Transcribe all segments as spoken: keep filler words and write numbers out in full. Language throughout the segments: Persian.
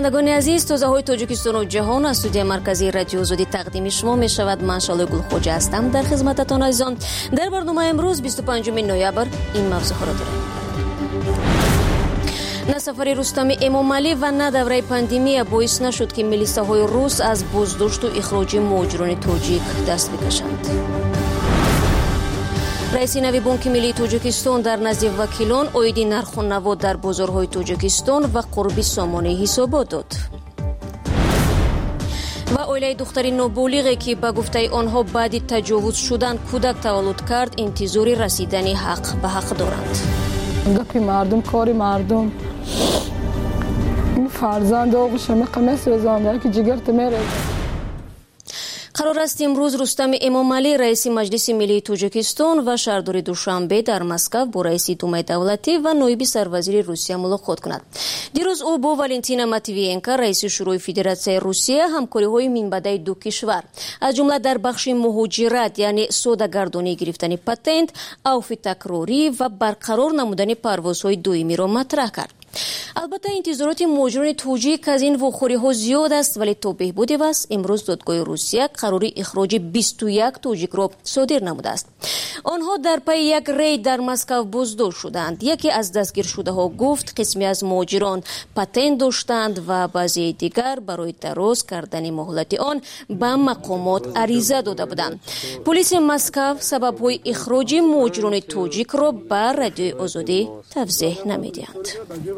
شنوندگان عزیز، تازه‌های تاجیکستان و جهان از استودیو مرکزی رادیو آزادی تقدیم شما می شود. من شعله گلخوجه هستم در خدمتتان عزیزان. در برنامه امروز بیست و پنجم نوامبر این موضوع را داریم: نه سفر رستم امامعلی و نه دوره پاندمی باعث نشد که میلیساهای روس از بازداشت و اخراج مهاجران تاجیک دست بکشند. رئیس نوی بانک ملی تاجیکستان در نزد وکیلان عاید نرخ و نوا در بازارهای تاجیکستان و قرب سامانه حسابات داد. و عائله دختری نابالغی که به گفته آنها بعد تجاوز شدن کودک تولد کرد انتظار رسیدن حق به حق دارند. گپی مردم کاری مردم این فرزند آقوش همه قمص رزانده که جگرت میره. قرار است امروز رستم امامعلی رئیس مجلس ملی تاجیکستان و شهردار دوشنبه در مسکو با رئیس دومای دولتی و نایب سروزیر روسیه ملاقات کند. دیروز او با والنتینا ماتویینکا رئیس شورای فدراسیون روسیه همکاری‌های منبعی دو کشور از جمله در بخش مهاجرت یعنی سوداگردانی گرفتن پتنت، عفو تکراری و برقرار نمودن پروازهای دائمی را مطرح کرد. البته انتظارات مهاجران تاجیک از این واخوری‌ها زیاد است، ولی تا بهبود وضع امروز دادگاه روسیه قرار اخراج بیست و یک تاجیک را صادر نموده است. آنها در پی یک رید در مسکو بازداشت شدند. یکی از دستگیر شده ها گفت قسمی از مهاجران پتنت داشتند و بعضی دیگر برای دراز کردن مهلت آن به مقامات عریضه داده بودند. پلیس مسکو سبب‌های اخراج مهاجران تاجیک را بر رادیو آزادی توضیح نمی‌دهند.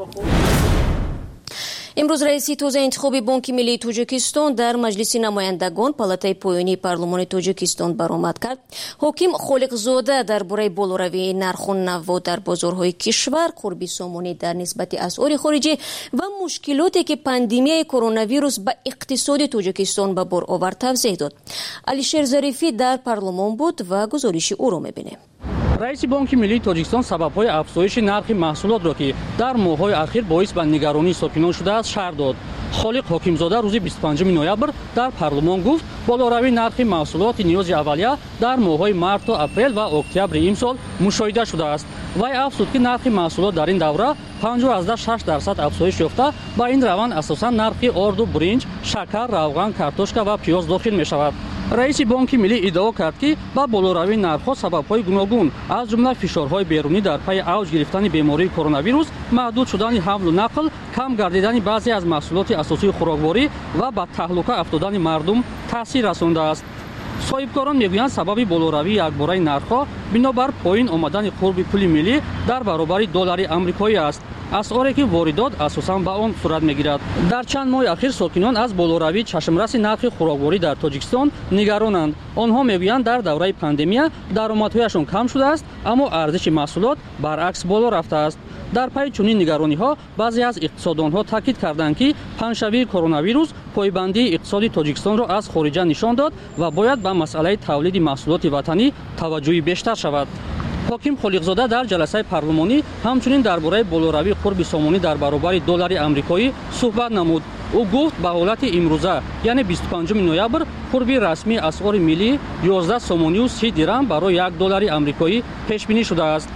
امروز رئیس تازه انتخابی بانک ملی تاجیکستان در مجلس نمایندگان پالاتای پایانی پارلمان تاجیکستان برآمد کرد. حاکم خالقزاده درباره بالاروی نرخ و نوا در بازارهای کشور، قرب سامانه در نسبت اسعار خارجی و مشکلاتی که پاندمی کرونا ویروس به اقتصاد تاجیکستان به بار آورد توضیح داد. علیشیر ظریفی در پارلمان بود و گزارش او را می‌بینیم. رئیس بانک ملی تاجیکستان سبب‌های افزایش نرخ محصولات را که در ماه‌های اخیر باعث به نگرانی ساکنان شده است شرح داد. خالق حاکمزاده روز بیست و پنجم نوامبر در پارلمان گفت بالاروی نرخ محصولات نیاز اولیه در ماه‌های مارس و اپریل و اکتبر امسال مشاهده شده است. وی افزود که نرخ محصولات در این دوره پنجاه و شش درصد افزایش یافته. با این روند اساساً نرخ آرد و برنج، شکر، روغن، کارتوشکا و پیاز داخل می‌شود. رئیس بانک ملی ادعا کرد که با بالاروی نرخ‌ها سبب‌های گوناگون از جمله فشارهای بیرونی در پی اوج گرفتن بیماری کرونا ویروس، محدود شدن حمل و نقل، کم گردیدن بعضی از محصولات اساسی خوراکواری و به تهلکه افتادن مردم تاثیر رسانده است. صاحبکاران میگویند سبب بالاروی یکباره نرخ‌ها بنابر پایین آمدن قرب پول ملی در برابر دلار آمریکایی است. اسعاری که واردات اساساً به آن صورت میگیرد. در چند ماه اخیر ساکنان از بالاروی چشمرس نرخ خوراکواری در تاجیکستان نگرانند. آنها میگویند در دوره پاندمی درآمدهایشان کم شده است، اما ارزش محصولات برعکس بالا رفته است. در پی چنین نگرانی‌ها بعضی از اقتصاددانها تاکید کردند که پنجشنبه کرونا ویروس پایبندی اقتصاد تاجیکستان را از خارج نشان داد و باید به مسئله تولید محصولات وطنی توجه بیشتر شود. حاکم خالقزاده در جلسه پارلمانی همچنین درباره بالاروی قرب سامانه در برابر دلار آمریکایی صحبت نمود. او گفت به حالت امروزه یعنی بیست و پنجم نوامبر قرب رسمی اسعار ملی یازده سامانی و سی درم برای یک دلار آمریکایی پیش بینی شده است.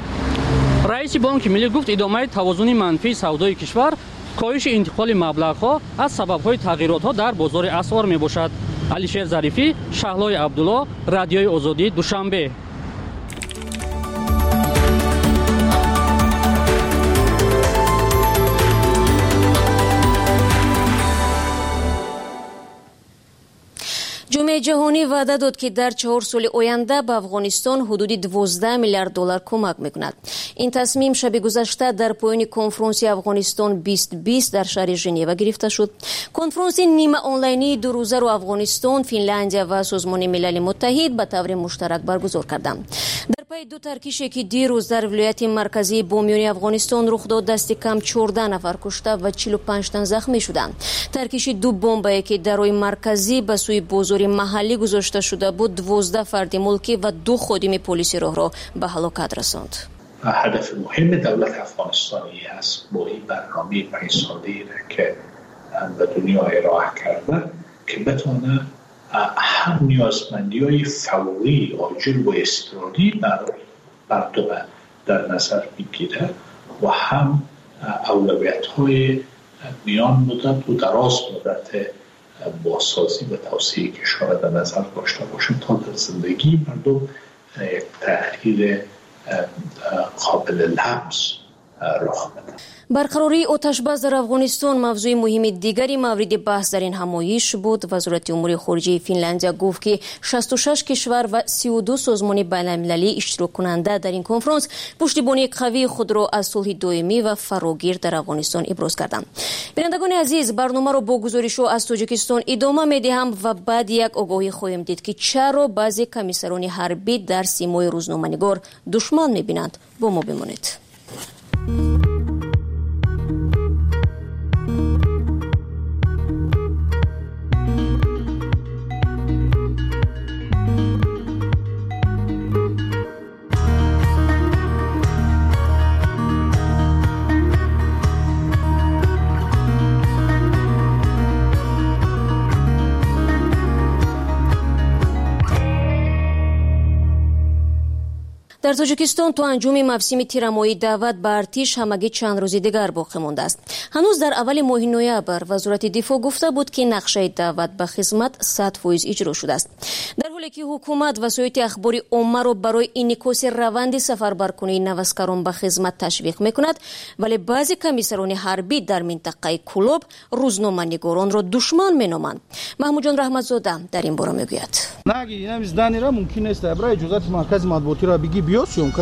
رئیس بانک ملی گفت ادامه توازن منفی سودای کشور کاهش انتقال مبلغ‌ها از سبب‌های تغییرات‌ها در بازار اسعار میباشد. علیشیر ظریفی، شهلای عبدالله، رادیوی آزادی، دوشنبه. جامعه جهانی وعده داد که در چهار سال آینده به افغانستان حدود دوازده میلیارد دلار کمک میکند. این تصمیم شب گذشته در پایان کنفرانس افغانستان بیست بیست در شهر ژنو گرفته شد. کنفرانس نیمه آنلاینی دو روزه را افغانستان، فنلاندیا و سازمان ملل متحد به طور مشترک برگزار کردند. در پی دو ترکیشی که دیروز در ولایت مرکزی بامیان افغانستان رخ داد، دست کم چهارده نفر کشته و چهل و پنج تن زخمی شدند. ترکیش دو بمبی که در روی مرکزی به سوی بازار محلی گذاشته شده بود، دوازده فرد ملکی و دو خادم پلیس راه را به هلاکت رساند. هدف مهم دولت افغانستانی است با این برنامه پنج ساله که به دنیا ارائه کرده که بتونه هم نیازمندی‌های فوری، عاجل و اضطراری در مردم در نظر بگیره و هم اولویت‌های میان مدت و دراز مدت بازسازی و توسعه کشور در نظر داشته باشیم تا در زندگی مردم یک تغییر قابل لمس رخ بده. برقراری آتشبس در افغانستان موضوع مهم دیگری مورد بحث در این همایش بود. وزارت امور خارجه فنلاندیا گفت که شصت و شش کشور و سی و دو سازمان بین المللی اشتراک کننده در این کنفرانس پشتیبانی قوی خود را از صلح دائمی و فراگیر در افغانستان ابراز کردند. بینندگان عزیز، برنامه را با گزارش از تاجیکستان ادامه می‌دهم و بعد یک آگاهی خواهیم دید که چرا بعضی کمیسران حربی در سیمای روزنامه‌نگار دشمن می‌بینند. با ما بمانید. در تاجیکستان تا انجام موسم تیرمایی دعوت به ارتش همگی چند روز دیگر باقی مانده است. هنوز در اول ماه نوامبر وزارت دفاع گفته بود که نقشه دعوت به خدمت صد درصد اجرا شده است. در حالی که حکومت وسایل اخباری عامه را برای انعکاس روند سفربرکنی نوسکران به خدمت تشویق میکند، ولی بعضی کمیسران حربی در منطقه کلوب روزنامه‌نگاران را دشمن مینامند. محمود جان رحمتزاده در این باره میگوید. نگی اینم زدانی را ممکن است برای اجازه مرکز مطبوعاتی را بگی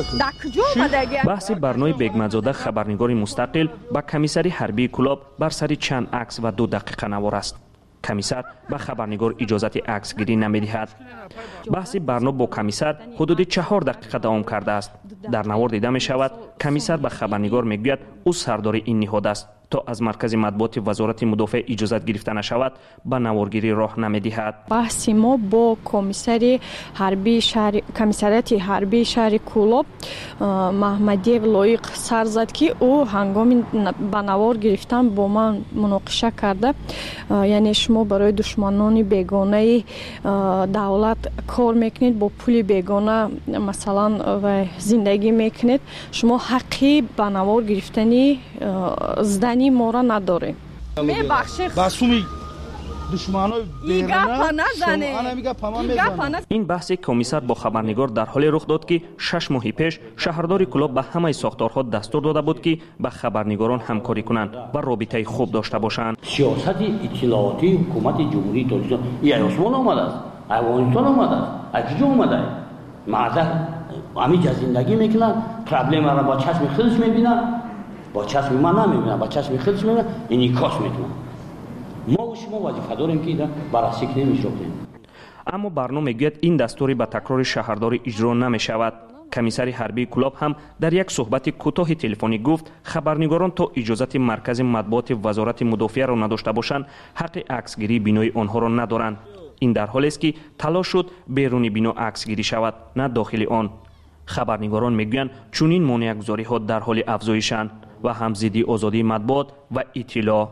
بحث برنامه بیگمزاده خبرنگاری مستقل با کمیسری حربی کلاب بر سر چند عکس و دو دقیقه نوار است. کمیسر به خبرنگار اجازت عکس گیری نمی‌دهد. بحث برنامه با کمیسر حدود چهار دقیقه دوام کرده است. در نوار دیده می شود کمیسر به خبرنگار میگوید او سردار این نهاد است تا از مرکز مطبوعات وزارت مدافع اجازت گرفته نشود به نوارگیری راه نمی‌دهد. بحث ما با کمیسری حربی شهر کمیسریت حربی شهر کلوب محمدیو لایق سر زد که او هنگام به نوار گرفتن با من مناقشه کرده، یعنی شما برای دشمنان بیگانه دولت کار میکنید، با پول بیگانه مثلا و زندگی میکنید، شما حقی به نوار گرفتنی زدن ما را نداره. باسومی دشمنای بیرونه این بحث کمیسر با خبرنگار در حال رخ داد که شش ماه پیش شهردار کلوب به همه ساختارها دستور داده بود که با خبرنگاران همکاری کنند و رابطه خوب داشته باشند. سیاست اطلاعاتی حکومت جمهوری تاجیکستان این عثمان آمده است، افغانستان آمده است، از کجا آمده؟ معذر همینجا زندگی میکنن، پرابلم را با چشم خودش میبینن، با چشم من نمیبینن، با چشم خودش میبینن، اینی کاش میتونن. ما و شما وظیفه داریم که بررسی کنیم اجرا کنیم. اما برنامه میگوید این دستوری به تکرار شهردار اجرا نمی شود. کمیسر حربی کلاب هم در یک صحبت کوتاه تلفنی گفت خبرنگاران تا اجازت مرکز مطبوعات وزارت مدافع را نداشته باشند حق عکسگیری بینای آنها را ندارند. این در حالی است که تلاش شد بیرون بینا عکسگیری شود، نه داخل آن. خبرنگاران میگویند چنین مانع‌گذاری‌ها در حال افزایشند و هم ضد آزادی مطبوعات و اطلاع.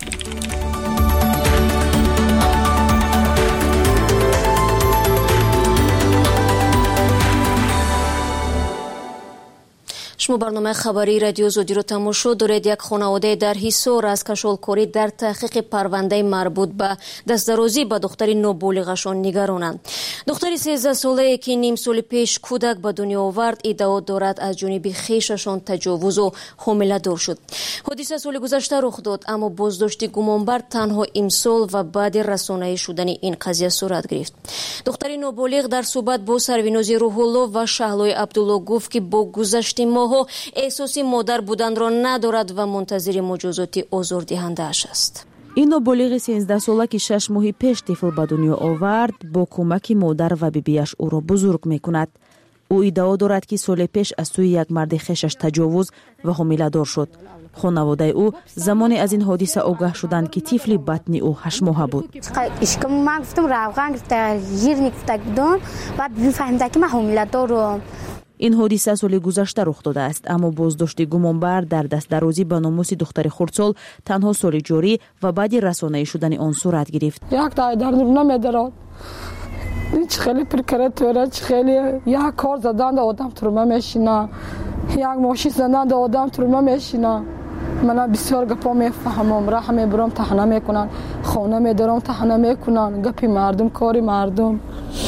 شما برنامه خبری رادیو زودی رو تماشا دارید. یک خانواده در حصار از کشالکاری در تحقیق پرونده مربوط به دستدرازی به دختر نوبالغشان نگرانند. دختری سیزده ساله که نیم سال پیش کودک به دنیا آورد ادعا دارد از جانب خویششان تجاوز و حامله دار شد. حادثه سال گذشته رخ داد، اما بازداشت گمانبر تنها امسال و بعد رسانه‌ای شدن این قضیه صورت گرفت. دختر نوبالغ در صحبت با سروناز روح‌الله و شهلای عبدالله گفت که با گذشت ماه احساس مادر بودن را ندارد و منتظر مجازات آزاردهنده اش است. این نوبالغ سیزده ساله که شش ماه پیش طفل به دنیا آورد با کمک مادر و بیبیش او را بزرگ میکند. او ادعا دارد که سال پیش از سوی یک مرد خویشش تجاوز و حامله دار شد. خانواده او زمانی از این حادثه آگاه شدند که طفل بطن او هشت ماه بود. اشکم من گفتم روغن گرفته ژیر نگفته بودن بعد میفهمیدم که من حامله دارم. این حادثه سال گذشته رخ داده است، اما بازداشت گمانبر در دست درازی به ناموس دختر خردسال تنها سال جاری و بعد رسانه‌ای شدن آن صورت گرفت. یک تا در نمیدارد. هیچ خیلی پرکراتوره، خیلی یک کار زدن آدم ترمه میشینه، یک ماشین زدن آدم ترمه میشینه. من بسیار گپا میفهمم، راه میبرم تحنه میکنن، خانه میدارم تحنه میکنن، گپی مردم کاری مردم.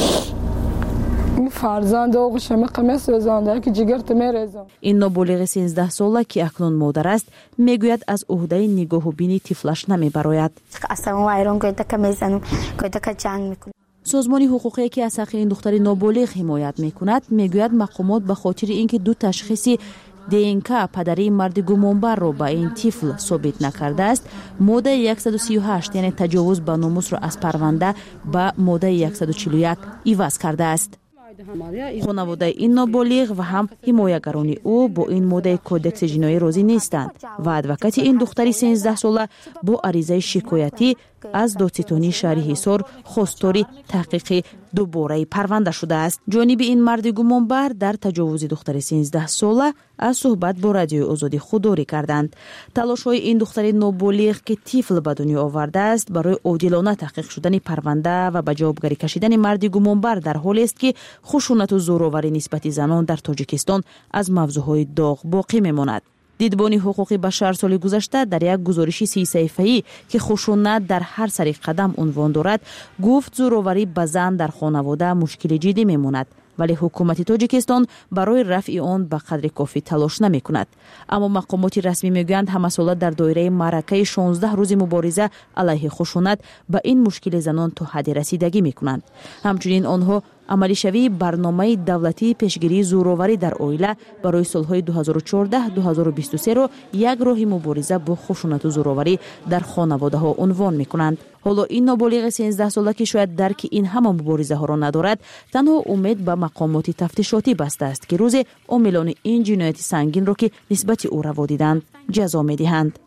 فرزند آغوش قمیص رزانده که جگرت میریزم. این نابالغ سیزده ساله که اکنون مادر است میگوید از عهده نگاه و بینی طفلش نمیبراید. اصلا وایرون گویده که میزنم، گویده که جنگ میکنم. سازمان حقوقی که از حق این دختر نابالغ حمایت میکند میگوید مقامات به خاطر اینکه دو تشخیصی دینکا پدری مرد گمانبر را به این طفل ثابت نکرده است، ماده صد و سی و هشت یعنی تجاوز به ناموس را از پرونده به ماده صد و چهل و یک عوض کرده است. خانواده این نابالغ و هم حمایتگران او با این ماده کودکس جنایی راضی نیستند و ادوکات این دختری سیزده ساله با عریضه شکایتی از دادستانی شهر حصار خواستار تحقیق دوباره پرونده شده است. جانب این مرد گمانبر در تجاوز دختر سیزده ساله از صحبت با رادیوی آزادی خودداری کردند. تلاش‌های این دختر نابالغ که طفل به دنیا آورده است برای عادلانه تحقیق شدن پرونده و به جوابگری کشیدن مرد گمانبر در حالی است که خشونت و زورآوری نسبت زنان در تاجیکستان از موضوعهای داغ باقی میماند. دیدبان حقوق بشر سال گذشته در یک گزارش سی صفحه‌ای که خشونت در هر سری قدم عنوان دارد گفت زورآوری به زن در خانواده مشکل جدی میماند، ولی حکومت تاجیکستان برای رفع آن به قدر کافی تلاش نمی کند. اما مقامات رسمی میگویند همه ساله در دایره معرکه شانزده روز مبارزه علیه خشونت به این مشکل زنان تا حدی رسیدگی می کنند. همچنین آنها عملی شوی برنامه دولتی پیشگیری زورآوری در عائله برای سالهای دو هزار و چهارده تا دو هزار و بیست و سه را یک راه مبارزه با خشونت و زورآوری در خانواده ها عنوان می کنند. حالا این نابالغ سیزده ساله که شاید درک این همه مبارزه ها را ندارد، تنها امید به مقامات تفتیشاتی بسته است که روز عاملان این جنایت سنگین را که نسبت او روا دیدند جزا می دهند.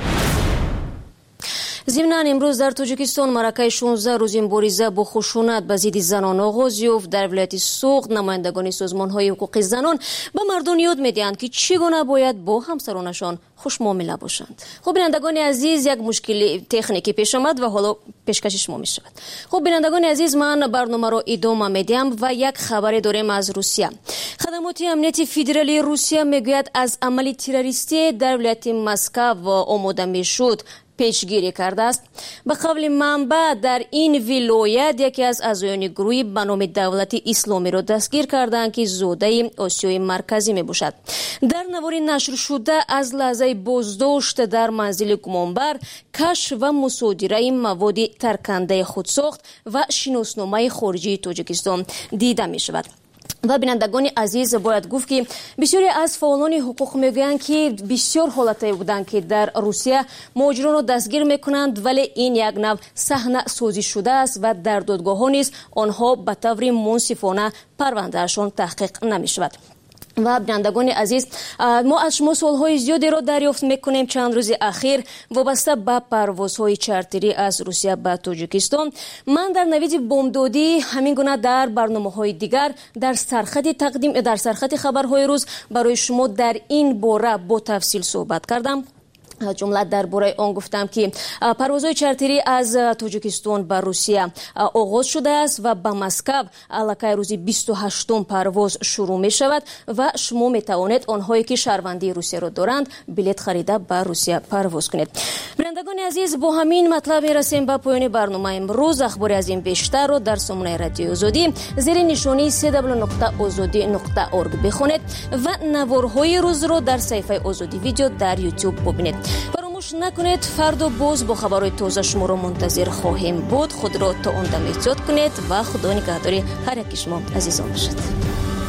ضمناً امروز در تاجیکستان معرکه شانزده روز مبارزه با خشونت به ضد زنان آغاز یافت. در ولایت سوغد نمایندگان سازمان‌های حقوق زنان به مردم یاد می‌دهند که چگونه باید با همسرانشان خوش معامله باشند. خب بینندگان عزیز، یک مشکل تکنیکی پیش آمد و حالا پیشکش شما می‌شود. خب بینندگان عزیز، من برنامه را ادامه می‌دهم و یک خبر داریم از روسیه. خدمات امنیتی فدرالی روسیه میگوید از عمل تروریستی در ولایت مسکو آماده می‌شد پیشگیری کرده است. به قول منبع در این ولایت یکی از اعضایان گروهی به نام دولت اسلامی را دستگیر کردند که زاده آسیای مرکزی می باشد. در نواری نشر شده از لحظه بازداشت در منزل گمانبر کشف و مصادره مواد ترکنده خودساخت و شناسنامه خارجی تاجیکستان دیده می شود. و بینندگان عزیز، باید گفت که بسیاری از فعالان حقوق میگویند که بسیار حالتایی بودند که در روسیه مهاجران را دستگیر میکنند، ولی این یک نوع صحنه سازی شده است و در دادگاه ها نیز آنها به طور منصفانه پروندهشان تحقیق نمیشود. و بینندگان عزیز، ما از شما سوالهای زیادی را دریافت میکنیم چند روز اخیر وابسته به پروازهای چارتری از روسیه به تاجیکستان. من در نوید بامدادی همین گونه در برنامه‌های دیگر در سرخط تقدیم در سرخط خبرهای روز برای شما در این باره با تفصیل صحبت کردم. جمله درباره آن گفتم که پروازهای چارتری از تاجیکستان به روسیه آغاز شده است و به مسکو الکی روزی بیست و هشتم پرواز شروع می شود و شما می توانید آنهایی که شهروندی روسیه را دارند بلیط خریده به روسیه پرواز کنید. بینندگان عزیز، با همین مطلب می رسیم به پایان برنامه امروز. اخباری از این بیشتر را در سامانه رادیو آزادی زیر نشانی سی دبلیو نقطه آزادی نقطه اورگ بخونید و نوارهای روز را در صفحه آزادی ویدیو در یوتیوب ببینید. فراموش نکنید فردا باز با خبرهای تازه شما را منتظر خواهیم بود. خود را تا اون دم احتیاط کنید و خدا نگهداری هر یک شما عزیزان باشد.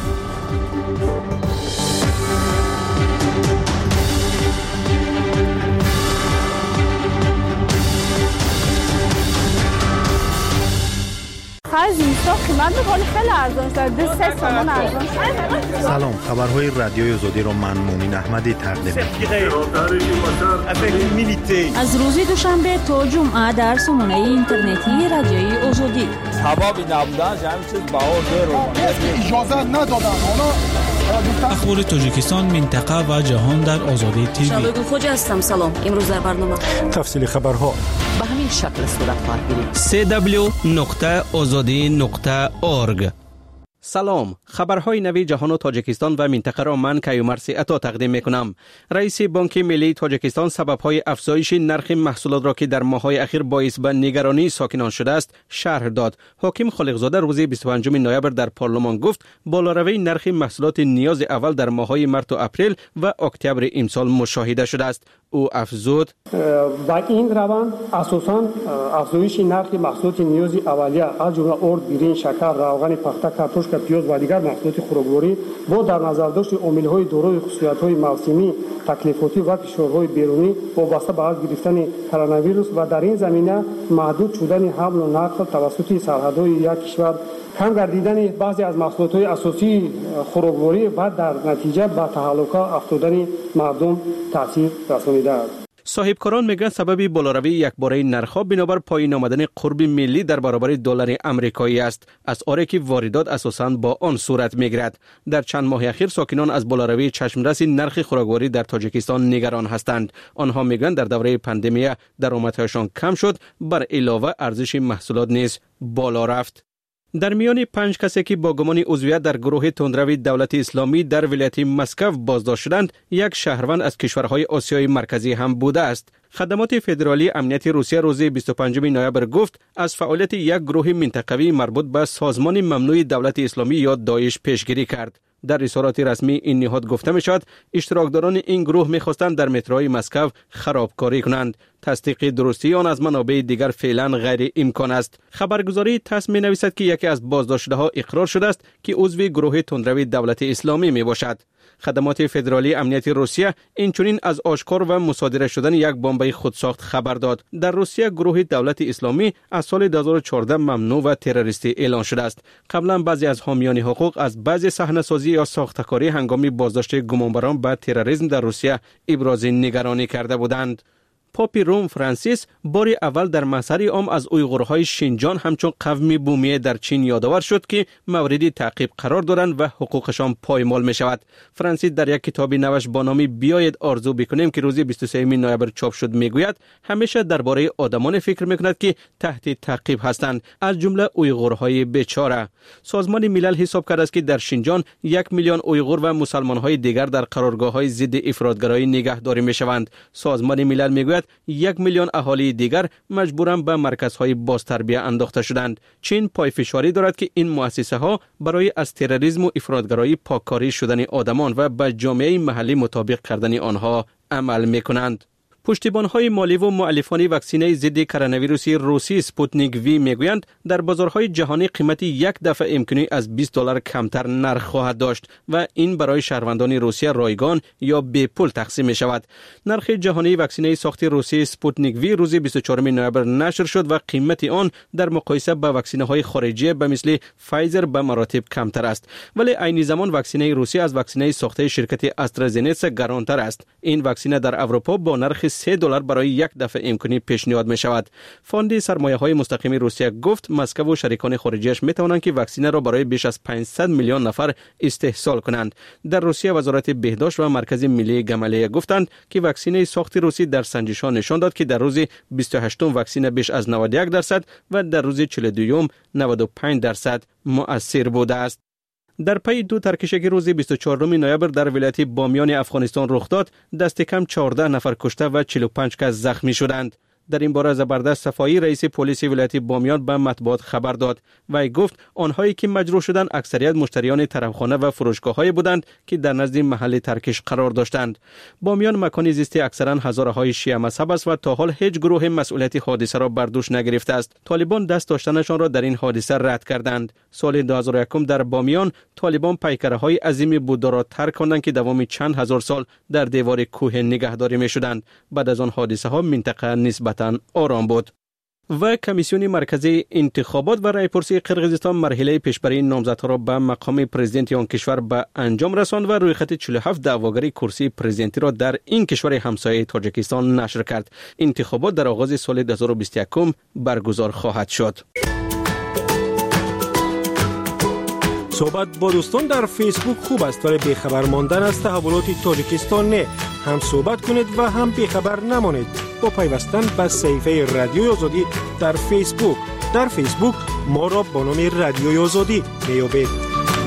خرج اینستا قیمت می‌کنه خیلی ارزان شد. دو سه تومان ارزان شد. سلام، خبرهای رادیوی آزادی را من مومن احمدی تقدیم می‌کنم. از روز دوشنبه تا جمعه در سامانه اینترنتی رادیوی آزادی. سبب نبودن همین چیز باور داره. اجازه ندادن. اخبار تاجیکستان، منطقه و جهان در آزادی تیوی. شبگیر خوش هستم. سلام. امروز در برنامه تفصیل خبرها به همین شکل صورت خواهد گرفت. سی دبلیو نقطه آزادی نقطه اورگ. سلام، خبرهای نوی جهان و تاجیکستان و منطقه را من کیومرثی عطا تقدیم میکنم. رئیس بانک ملی تاجیکستان سببهای افزایش نرخ محصولات را که در ماه‌های اخیر باعث به نگرانی ساکنان شده است شرح داد. حاکم خالقزاده روز بیست و پنجم نوامبر در پارلمان گفت بالاروی نرخ محصولات نیاز اول در ماه‌های مارس و اپریل و اکتبر امسال مشاهده شده است. او افزود با این روند اساساً افزایش نرخ محصولات نیاز اولیه از جمله ارد، بیرین، شکر، روغن پخته، کارتوشک، پیاز و دیگر محصولات خوراکواری با در نظر داشت عامل‌های دارای خصوصیت‌های موسمی، تکلیفاتی و فشارهای بیرونی وابسته به از گرفتن کرونا ویروس و در این زمینه محدود شدن حمل و نقل توسط سرحدهای یک کشور، کم گردیدن بعضی از محصولات اساسی خوراکواری و در نتیجه به تهلکه افتادن مردم تاثیر رسانیده است. صاحبکاران میگن سبب بالاروی یکباره نرخ‌ها بنابر پایین آمدن قرب ملی در برابر دلار آمریکایی است، از آنی که واردات اساساً با آن صورت میگیرد. در چند ماه اخیر ساکنان از بالاروی چشمرس نرخ خوراکواری در تاجیکستان نگران هستند. آنها میگن در دوره پاندمی درآمدهایشان کم شد، بر علاوه ارزش محصولات نیز بالا رفت. در میان پنج کسی که با گمان عضویت در گروه تندروی دولت اسلامی در ولایت مسکو بازداشت شدند، یک شهروند از کشورهای آسیای مرکزی هم بوده است. خدمات فدرالی امنیت روسیه روز بیست و پنجم نوامبر گفت از فعالیت یک گروه منطقوی مربوط به سازمان ممنوع دولت اسلامی یا داعش پیشگیری کرد. در رسالات رسمی این نهاد گفته می شود اشتراکداران این گروه می خواستند در متروی مسکو خرابکاری کنند. تصدیق درستی آن از منابع دیگر فعلا غیر امکان است. خبرگزاری تاس می نویسد که یکی از بازداشته ها اقرار شده است که عضو گروه تندروی دولت اسلامی می باشد. خدمات فدرالی امنیت روسیه اینچنین از آشکار و مصادره شدن یک بمب خودساخت خبر داد. در روسیه گروه دولت اسلامی از سال دو هزار و چهارده ممنوع و تروریستی اعلان شده است. قبلا بعضی از حامیان حقوق از بعضی صحنه‌سازی یا ساختکاری هنگام بازداشت گمانبران به تروریسم در روسیه ابراز نگرانی کرده بودند. پاپ روم فرانسیس بار اول در مسئله عام از اویغورهای شینجان همچون قوم بومی در چین یادآور شد که مورد تعقیب قرار دارند و حقوقشان پایمال می شود. فرانسیس در یک کتاب نوشت با نام بیایید آرزو بکنیم که روز بیست و سوم نوامبر چاپ شد میگوید همیشه درباره آدمان فکر میکند که تحت تعقیب هستند، از جمله اویغورهای بیچاره. سازمان ملل حساب کرده است که در شینجان یک میلیون اویغور و مسلمانهای دیگر در قرارگاه‌های ضد افراطگرایی نگهداری میشوند. سازمان ملل میگوید یک میلیون اهالی دیگر مجبورن به مرکزهای بازتربیه انداخته شدند. چین پایفشاری دارد که این مؤسسه ها برای از تروریسم و افراطگرایی پاککاری شدن آدمان و به جامعه محلی مطابق کردن آنها عمل میکنند. پشتیبان‌های مالی و مؤلفان واکسینه ضد کرونا ویروس روسی سپوتنیک وی میگویند در بازارهای جهانی قیمت یک دفعه امکانی از بیست دلار کمتر نرخ خواهد داشت و این برای شهروندان روسیه رایگان یا بی پول تقسیم می شود. نرخ جهانی واکسینه ساخت روسی سپوتنیک وی روز بیست و چهارم نوامبر نشر شد و قیمت آن در مقایسه با واکسینه‌های خارجی به مثل فایزر به مراتب کمتر است، ولی عین زمان واکسینه روسی از واکسینه ساخته شرکت آسترازنیکا گرانتر است. این واکسینه در اروپا با نرخ سه دلار برای یک دفعه امکانی پیشنهاد می شود. فاند سرمایه‌های مستقیم روسیه گفت مسکو و شریکان خارجیش می توانند که واکسینه را برای بیش از پانصد میلیون نفر استحصال کنند. در روسیه وزارت بهداشت و مرکز ملی گمالیه گفتند که واکسینه ساخت روسی در سنجش‌ها نشان داد که در روز بیست و هشتم واکسینه بیش از نود و یک درصد و در روز چهل و دوم نود و پنج درصد مؤثر بوده است. در پی دو ترکشی روز بیست و چهارم نوامبر در ولایت بامیان افغانستان رخ داد، دست کم چهارده نفر کشته و چهل و پنج کس زخمی شدند. در این باره زبردست صفایی رئیس پلیس ولایت بامیان به مطبوعات خبر داد و گفت آنهایی که مجروح شدند اکثریت مشتریان طرفخانه و فروشگاه‌های بودند که در نزد محل ترکش قرار داشتند. بامیان مکان زیستی اکثرا هزاره‌های شیعه مذهب است و تا حال هیچ گروه مسئولیت حادثه را بر دوش نگرفته است. طالبان دست داشتنشان را در این حادثه رد کردند. سال دو هزار و یک در بامیان طالبان پیکره‌های عظیم بودا را ترک کردند که دوام چند هزار سال در دیوار کوه نگهداری می‌شدند. بعد از آن حادثه‌ها منطقه نسبتاً آرام بود. و کمیسیون مرکزی انتخابات و رایپرسی قرقیزستان مرحله پیشبری نامزدها را به مقام پرزیدنت آن کشور به انجام رساند و رویخط چهل و هفت دعواگری کرسی پرزیدنتی را در این کشور همسایه تاجیکستان نشر کرد. انتخابات در آغاز سال دو هزار و بیست و یک برگزار خواهد شد. صحبت با دوستان در فیسبوک خوب است، ولی بیخبر ماندن از تحولات تاجیکستان نه. هم صحبت کنید و هم بیخبر نمانید با پیوستن به صفحه رادیوی آزادی در فیسبوک. در فیسبوک ما را با نام رادیوی آزادی میابید.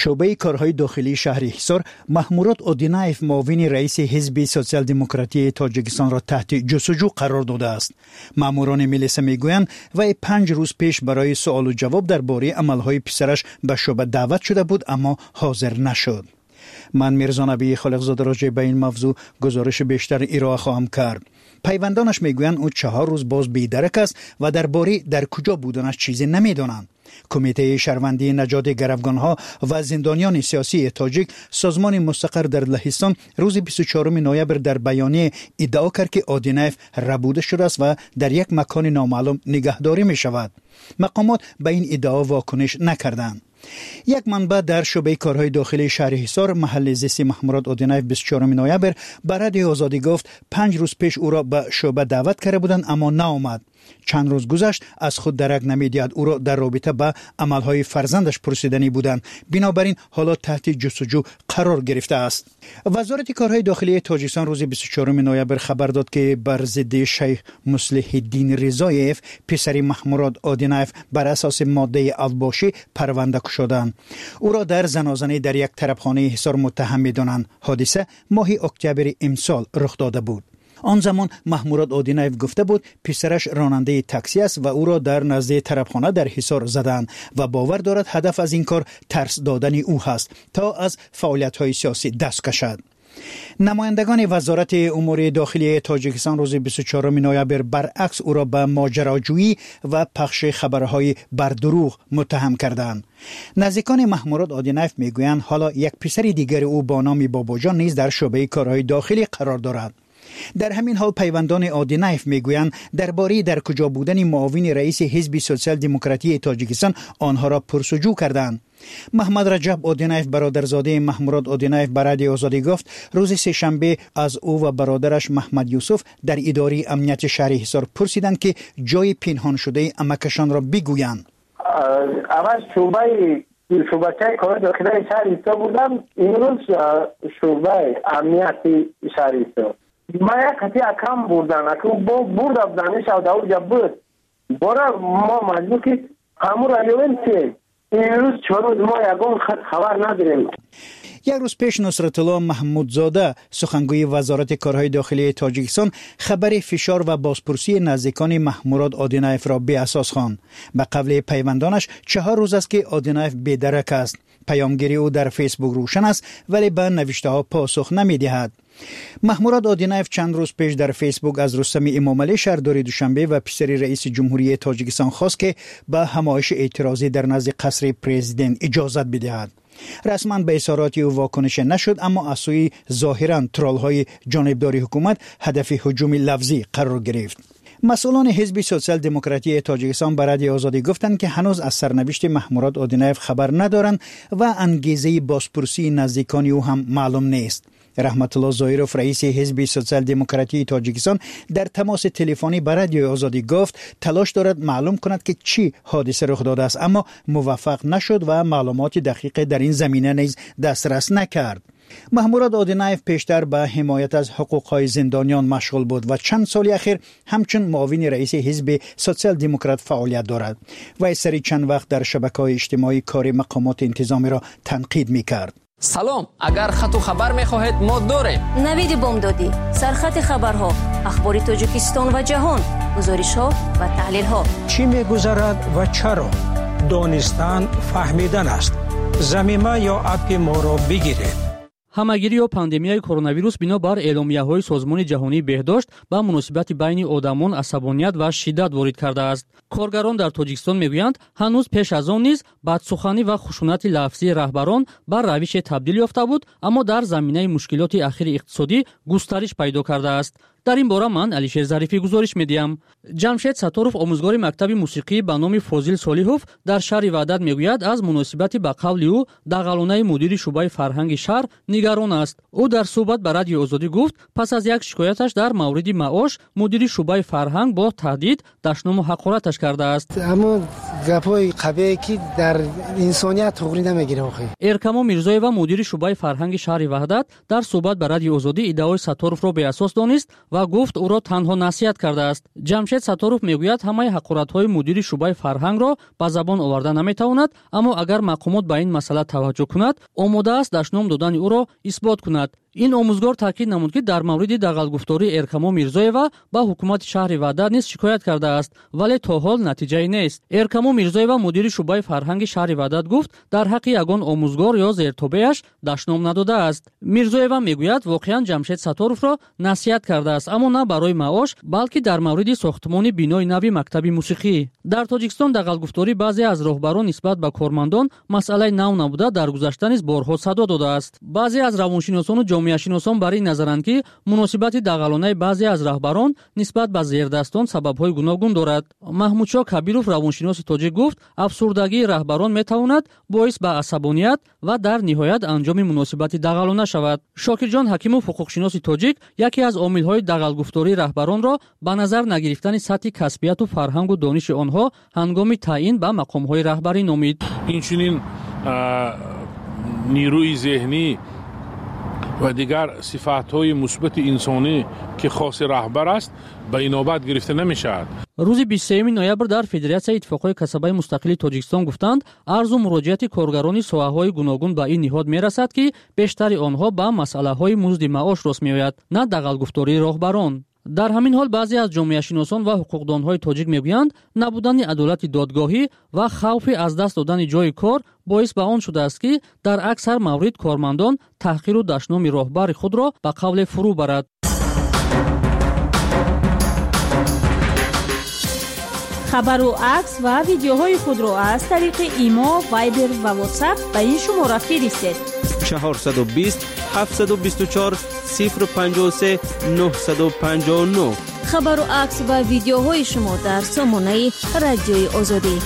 شعبه کارهای داخلی شهر حصار محمورات اودینایف معاون رئیس حزب سوسیال دموکراتی تاجیکستان را تحت جستجو قرار داده است. ماموران ملیسا میگویند وی پنج روز پیش برای سوال و جواب درباره عملهای پسرش به شعبه دعوت شده بود اما حاضر نشد. من میرزا نبی خالقزاده راجع به این موضوع گزارش بیشتر ارائه خواهم کرد. پیوندانش میگویند او چهار روز باز بی‌درک است و درباره در کجا بودنش چیزی نمیدانند. کمیته شهروندی نجات گروگانها و زندانیان سیاسی تاجیک سازمان مستقر در لهستان روز بیست و چهارم نوامبر در بیانیه ادعا کرد که اودینایف ربوده شده است و در یک مکان نامعلوم نگهداری می شود. مقامات به این ادعا واکنش نکردند. یک منبع در شعبه کارهای داخلی شهر حصار محل زیست محمورات اودینایف بیست و چهارم نوامبر به رادیو آزادی گفت پنج روز پیش او را به شعبه دعوت کرده بودند اما نآمد. چند روز گذشت از خود درک نمی‌دهد او را در رابطه با عملهای فرزندش پرسیدنی بودند. بنابراین حالا تحت جستجو قرار گرفته است. وزارت کارهای داخلی تاجیکستان روز بیست و چهارم نوامبر خبر داد که بر ضد شیخ مصلح الدین رضایف پسر محمورات اودینایف بر اساس ماده الباشی پرونده شدند. او را در زنازنه در یک طرفخانه حصار متهم می‌دانند. حادثه ماه اکتبر امسال رخ داده بود. آن زمان محمورات اودینایف گفته بود پسرش راننده تاکسی است و او را در نزد طرفخانه در حصار زدند و باور دارد هدف از این کار ترس دادن او هست تا از فعالیت‌های سیاسی دست کشد. نمایندگان وزارت امور داخلی تاجیکستان روز بیست و چهارم نوامبر برعکس او را به ماجراجویی و پخش خبرهای بر دروغ متهم کردند. نزدیکان محمورات اودینایف میگویند حالا یک پسر دیگر او با نام باباجان نیز در شعبه کارهای داخلی قرار دارد. در همین حال پیوندان اودینایف میگویند درباره در کجا بودن معاون رئیس حزب سوسیال دموکراتی تاجیکستان آنها را پرسجو کردند. محمد رجب اودینایف برادرزاده محمورات اودینایف به رادیو آزادی گفت روز سه شنبه از او و برادرش محمد یوسف در اداره امنیت شهر حصار پرسیدند که جای پنهان شده امکشان را بگویند. اول شعبه شعبه کار داخلی شهر حصار بودم، امروز شعبه امنیت شهر حصار. ما یک خطی اکم بردن اکم برد افدانش او داود جبود برا ما مجبور که همون رایوین چه این روز چهار روز ما یکم خط خبر نداریم. یک روز پیش نصرت الله محمودزاده سخنگوی وزارت کارهای داخلی تاجیکستان خبر فشار و بازپرسی نزدیکان محمورات اودینایف را بی اساس خواند. به قول پیوندانش چهار روز است که اودینایف بی‌درک است. پیامگیری او در فیسبوک روشن است ولی به نوشته ها پاسخ نمی دهد. محمورات اودینایف چند روز پیش در فیسبوک از رستم امامعلی شهردار دوشنبه و پسر رئیس جمهوری تاجیکستان خواست که به همایش اعتراضی در نزد قصر پرزیدنت اجازت بدهد. رسما به اظهارات او واکنش نشد اما از سوی ظاهرا ترول‌های جانبدار حکومت هدف هجوم لفظی قرار گرفت. مسئولان حزب سوسیال دموکراتی تاجیکستان به رادیو آزادی گفتند که هنوز از سرنوشت محمورات اودینایف خبر ندارند و انگیزه بازپرسی نزدیکان او هم معلوم نیست. رحمت الله ظاهروف رئیس حزب سوسیال دموکراتی تاجیکستان در تماس تلفنی با رادیو آزادی گفت تلاش دارد معلوم کند که چی حادثه رخ داده است اما موفق نشد و معلومات دقیق در این زمینه نیز دسترس نکرد. محمورات اودینایف پیشتر به حمایت از حقوق‌های زندانیان مشغول بود و چند سال اخیر همچون معاون رئیس حزب سوسیال دموکرات فعالیت دارد و سری چند وقت در شبکه‌های اجتماعی کار مقامات انتظامی را تنقید می‌کرد. سلام، اگر خط و خبر می‌خواهید ما داریم. نوید بامدادی، سرخط خبرها، اخبار تاجیکستان و جهان، گزارش‌ها و تحلیل‌ها. چی می‌گذرد و چرا؟ دانستن فهمیدن است. ضمیمه یا اپ ما را بگیرید. ҳамагирӣ ё пандемияи коронавирус бино бар эъломияҳои созмони ҷаҳонии беҳдошт ба муносибати байни одамон асабоният ва шиддат ворид кардааст. коргарон дар тоҷикистон мегӯянд ҳанӯз пеш аз он низ бадсуханӣ ва хушунати лафзии раҳбарон ба равише табдил ёфта буд, аммо дар заминаи мушкилоти ахири иқтисодӣ густариш пайдо кардааст. дар ин бора ман алишер зарифӣ гузориш медиҳам. ҷамшед сатторов омӯзгори мактаби мусиқӣ ба номи фозил солиҳов дар шаҳри ваҳдат мегӯяд аз муносибати ба қавли ӯ дағалонаи мудири шӯъбаи фарҳанги шаҳр нигарон аст. ӯ дар суҳбат ба радиои озодӣ гуфт пас аз як шикояташ дар мавриди маош мудири шӯъбаи фарҳанг бо таҳдид даштному ҳақораташ кардааст. аммо гапҳои қабие ки дар инсоният туғри намегирад. охи эркамо мирзоева мудири шӯъбаи фарҳанги шаҳри ваҳдат дар суҳбат ба радиои озодӣ иддаои сатторовро беасос донист ва гуфт ӯро танҳо насиҳат кардааст. ҷамшед сатторов мегӯяд ҳамаи ҳақоратҳои мудири шуъбаи фарҳангро ба забон оварда наметавонад, аммо агар мақомот ба ин масъала таваҷҷӯҳ кунад, омодааст дашном додани ӯро исбот кунад. ин омӯзгор таъкид намуд, ки дар мавриди дағалгуфтории Эркамо Мирзоева ба ҳукумати шаҳри Ваъда низ шикоят кардааст, вале то ҳол натиҷае нест. Эркамо Мирзоева мудири шуъбаи фарҳанги шаҳри Ваъдат гуфт, дар ҳаққи ягон омӯзгор ё зертобеаш дашном надодааст. Мирзоева мегӯяд воқеан Ҷамшед Сатторовро насиҳат кардааст, аммо на барои маош, балки дар мавриди сохтмони бинои нави мактаби мусиқӣ. Дар Тоҷикистон дағалгуфторӣ баъзе аз роҳбарон нисбат ба кормандон масъалаи нав набуда, дар гузашта низ борҳо садо додааст. баъзе аз равоншиносону ҷомеашиносон бар ин назаранд, ки муносибати дағалонаи баъзе аз раҳбарон нисбат ба зердастон сабабҳои гуногун дорад. Маҳмудшоҳ Кабиров, равоншиноси тоҷик, гуфт, афсурдагии раҳбарон метавонад боис ба асабоният ва дар ниҳоят анҷоми муносибати дағалона шавад. Шокирҷон Ҳакимов, ҳуқуқшиноси тоҷик, яке аз омилҳои дағалгуфтории раҳбаронро ба назар нагирифтани сатҳи касбияту фарҳангу дониши онҳо ҳангоми таъин ба мақомҳои раҳбарӣ номид. инчунин нирӯи зеҳнӣ و دیگر صفات‌های مثبت انسانی که خاص رهبر است به اینابت گرفته نمی‌شود. روز بیست و سوم نوامبر در فدراسیای اتفاقهای کسبهای مستقل تاجیکستان گفتند عرض و مراجعت کارگران ساحه‌های گوناگون به این نهاد می‌رسد که بیشتر آنها به مسئله‌های مزد معاش راست می‌آید، نه دغل‌گفتاری راهبران. در همین حال بعضی از جامعه شناسان و حقوقدانهای تاجیک میگویند نبودن عدالت دادگاهی و خوف از دست دادن جای کار باعث به آن شده است که در اکثر موارد کارمندان تحقیر و دشنام راهبر خود را به قول فرو برد. خبر و عکس و ویدیوهای خود را از طریق ایما، وایبر و واتساپ به این شماره فرستید. چهارصد و بیست هفتصد و بیست و چهار صفر پنجاه و سه نهصد و پنجاه و نه. خبر و عکس و ویدیوهای شما در سامانه رادیوی آزادی.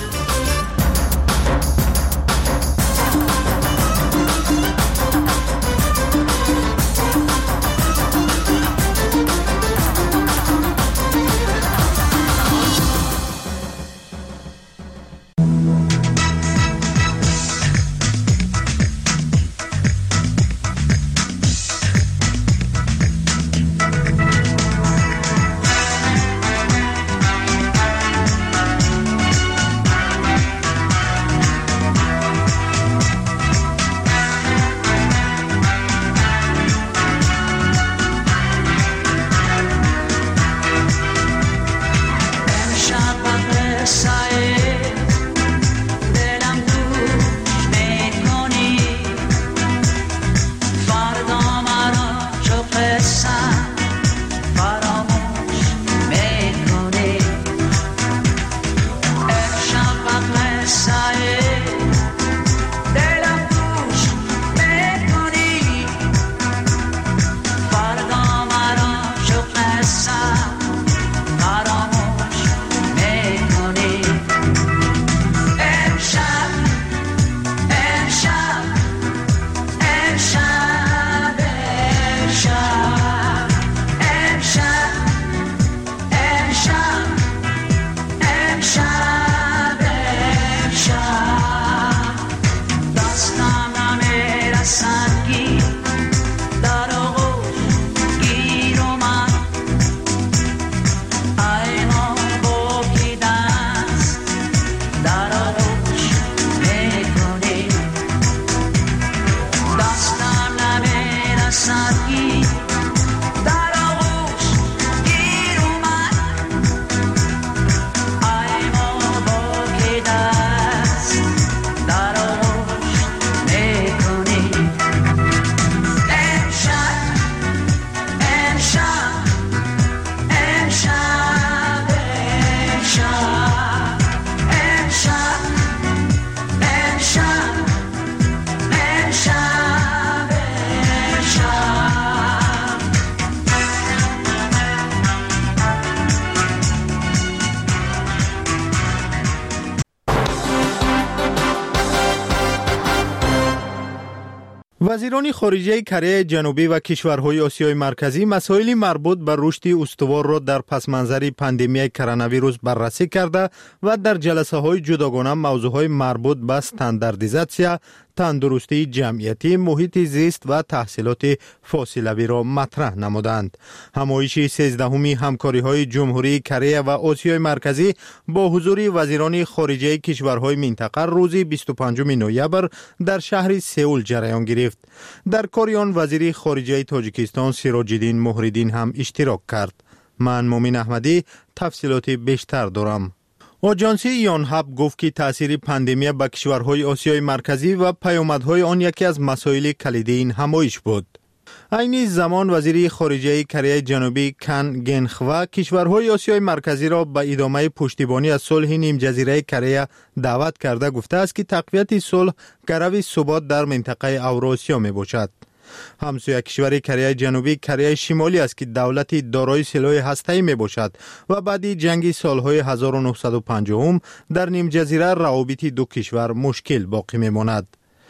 وزیران خارجه کره جنوبی و کشورهای آسیای مرکزی مسائل مربوط به رشد استوار را در پس‌منظر پاندمی کرونا ویروس بررسی کرده و در جلسه های جداگانه موضوعهای مربوط به استانداردیزاسیا، تندرستی جمعیتی، محیط زیست و تحصیلات فاصلوی را مطرح نمودند. همایش سیزدهمی همکاری‌های جمهوری کره و آسیای مرکزی با حضور وزیران خارجه کشورهای منطقه روز بیست و پنجم نوامبر در شهر سئول جریان گرفت. در کار آن وزیر خارجه تاجیکستان سراج الدین مهرالدین هم اشتراک کرد. من مومن احمدی تفصیلات بیشتر دارم. آژانس یونهپ گفت که تاثیر پاندمی به کشورهای آسیای مرکزی و پیامدهای آن یکی از مسائل کلیدی این همایش بود. این زمان وزیر خارجه کره جنوبی کن گنخوا کشورهای آسیای مرکزی را به ادامه پشتیبانی از صلح نیم جزیره کره دعوت کرده گفته است که تقویت صلح گرو ثبات در منطقه اوراسیا می باشد. همسایه کشور کره جنوبی کره شمالی است که دولتی دارای سلاح هسته‌ای می باشد و بعد جنگ سالهای هزار و نهصد و پنجاه در نیم جزیره روابط دو کشور مشکل باقی می ماند.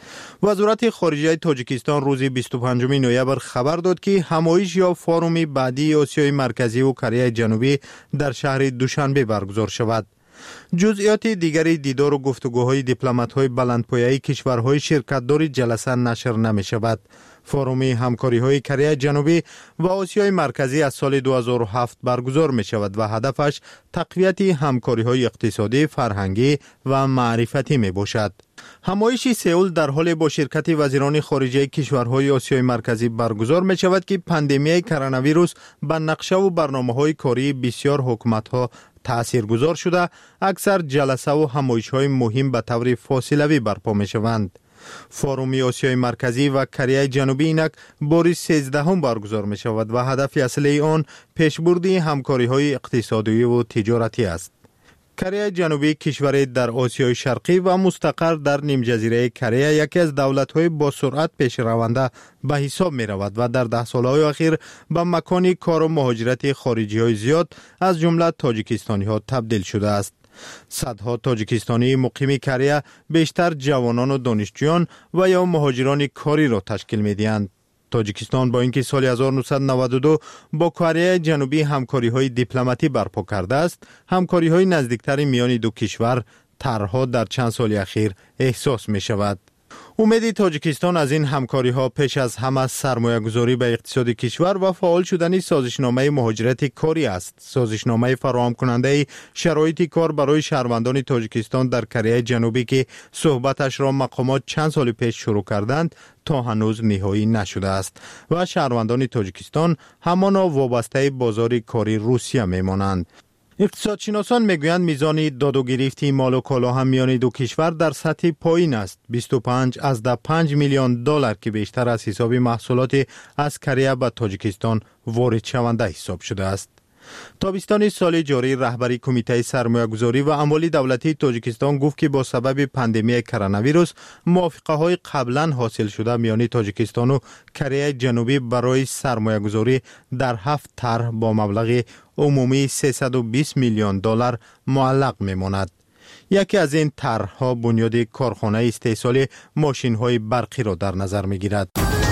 وزارت خارجه تاجیکستان روز بیست و پنجم نوامبر خبر داد که همایش یا فوروم بعدی آسیای مرکزی و کره جنوبی در شهر دوشنبه برگزار شود. جزئیات دیگری دیدار و گفتگوهای دیپلمات‌های بلندپایه‌ای کشورهای شرکت‌دار جلسه نشر نمی شود. فوروم همکاری‌های کره جنوبی و آسیای مرکزی از سال دو هزار و هفت برگزار می شود و هدفش تقویت همکاری‌های اقتصادی، فرهنگی و معرفتی می باشد. همایش سئول در حال با شرکت وزیران خارجه کشورهای آسیای مرکزی برگزار می شود که پاندمی کرونا ویروس به نقشه و برنامه‌های کاری بسیار حکومت‌ها تاثیرگذار شده. اکثر جلسه و همایش‌های مهم به طور فاصلوی برپا می شوند. فوروم آسیای مرکزی و کره جنوبی اینک بار سیزدهم برگزار می شود و هدف اصلی آن پیشبردی همکاری‌های اقتصادی و تجارتی است. کره جنوبی کشور در آسیای شرقی و مستقر در نیم جزیره کره یکی از دولت‌های با سرعت پیش رونده به حساب می رود و در ده سال‌های اخیر به مکانی کار و مهاجرت خارجی‌های زیاد از جمله تاجیکستانی‌ها تبدیل شده است. صدها تاجیکستانی مقیم کره بیشتر جوانان و دانشجویان و یا مهاجران کاری را تشکیل می‌دهند. تاجیکستان با اینکه سال هزار و نهصد و نود و دو با کره جنوبی همکاری‌های دیپلماتی برپا کرده است، همکاری‌های نزدیکتر میان دو کشور طرح‌ها در چند سال اخیر احساس می‌شود. امید تاجیکستان از این همکاری‌ها پیش از همه سرمایه‌گذاری به اقتصاد کشور و فعال شدن سازشنامه مهاجرت کاری است. سازشنامه فراهم کننده شرایط کار برای شهروندان تاجیکستان در کره جنوبی که صحبتش را مقامات چند سال پیش شروع کردند تا هنوز نهایی نشده است و شهروندان تاجیکستان همانا وابسته بازار کاری روسیه میمانند. اقتصادشناسان میگویند میزان داد و گرفت مال و کالا هم میان دو کشور در سطح پایین است. بیست و پنج از ده پنج میلیون دلار که بیشتر از حساب محصولات از کره به تاجیکستان وارد شونده حساب شده است. تابستان سال جاری رهبری کمیته سرمایه‌گذاری و اموال دولتی تاجیکستان گفت که با سبب پاندمی کرونا ویروس موافقه‌های قبلا حاصل شده میان تاجیکستان و کره جنوبی برای سرمایه‌گذاری در هفت طرح با مبلغ عمومی سیصد و بیست میلیون دلار معلق میماند. یکی از این طرح‌ها بنیاد کارخانه استحصال ماشین‌های برقی را در نظر می‌گیرد.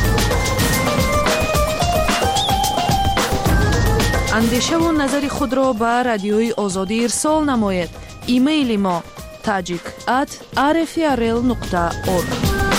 اندیشه و نظر خود را به رادیوی آزادی ارسال نماید. ایمیل ما tajik at r f r l nokta org.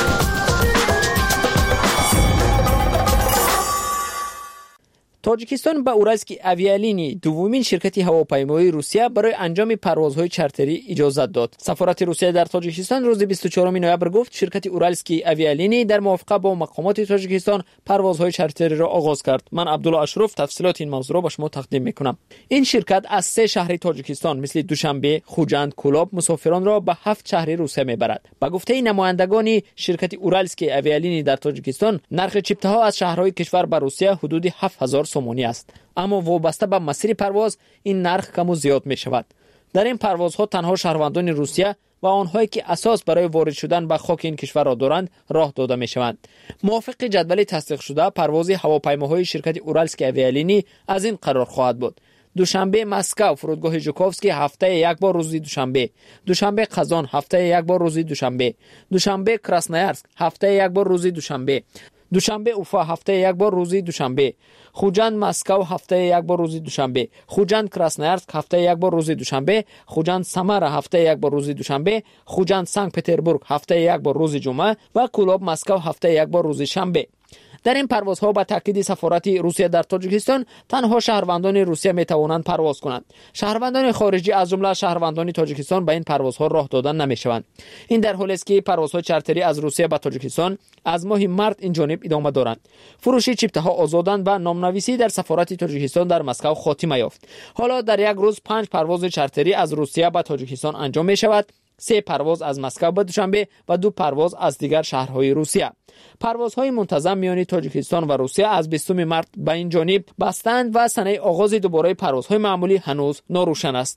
تاجیکستان به اورالسکی اویالینی دومین شرکت هواپیمایی روسیه برای انجام پروازهای چارتری اجازت داد. سفارت روسیه در تاجیکستان روز بیست و چهارم نوامبر گفت شرکت اورالسکی اویالینی در موافقه با مقامات تاجیکستان پروازهای چارتری را آغاز کرد. من عبدالله اشرف تفصیلات این موضوع را به شما تقدیم میکنم. این شرکت از سه شهر تاجیکستان مثل دوشنبه، خوجند، کولاب مسافران را به هفت شهر روسیه میبرد. به گفته نمایندگان شرکت اورالسکی اویالینی در تاجیکستان، نرخ چیپته‌ها از شهرهای کشور به روسیه حدود هفت هزار سومونی است، اما وابسته به مسیر پرواز این نرخ کم و زیاد می شود. در این پروازها تنها شهروندان روسیه و آنهایی که اساس برای وارد شدن به خاک این کشور را دارند راه داده می شوند. موافق جدول تصدیق شده پرواز هواپیماهای شرکت اورالسکی اویالینی از این قرار خواهد بود: دوشنبه مسکو فرودگاه ژوکوفسکی هفته یک بار روزی دوشنبه، دوشنبه قزان هفته یک بار روزی دوشنبه، دوشنبه کراسنایارسک هفته یک بار روزی دوشنبه، دوشنبه اوفا هفته یک بار روزی دوشنبه، خوجند مسکو هفته یک بار روزی دوشنبه، خوجند کراسنویارسک هفته یک بار روزی دوشنبه، خوجند سامارا هفته یک بار روزی دوشنبه، خوجند سنت پترزبورگ هفته یک بار روزی جمعه و کولوب مسکو هفته یک بار روزی شنبه. در این پروازها با تاکید سفارت روسیه در تاجیکستان تنها شهروندان روسیه می توانند پرواز کنند. شهروندان خارجی از جمله شهروندان تاجیکستان به این پروازها راه دادن نمی شوند. این در حالی است که پروازهای چارتری از روسیه به تاجیکستان از ماه مارس این جانب ادامه دارند. فروش چیپته ها آزادند و نامنویسی در سفارت تاجیکستان در مسکو خاتمه یافت. حالا در یک روز پنج پرواز چارتری از روسیه به تاجیکستان انجام می شود. سه پرواز از مسکو به دوشنبه و دو پرواز از دیگر شهرهای روسیه. پروازهای منتظم میان تاجیکستان و روسیه از بیستم مارس به این جانب بستند و سنه آغاز دوباره پروازهای معمولی هنوز ناروشن است.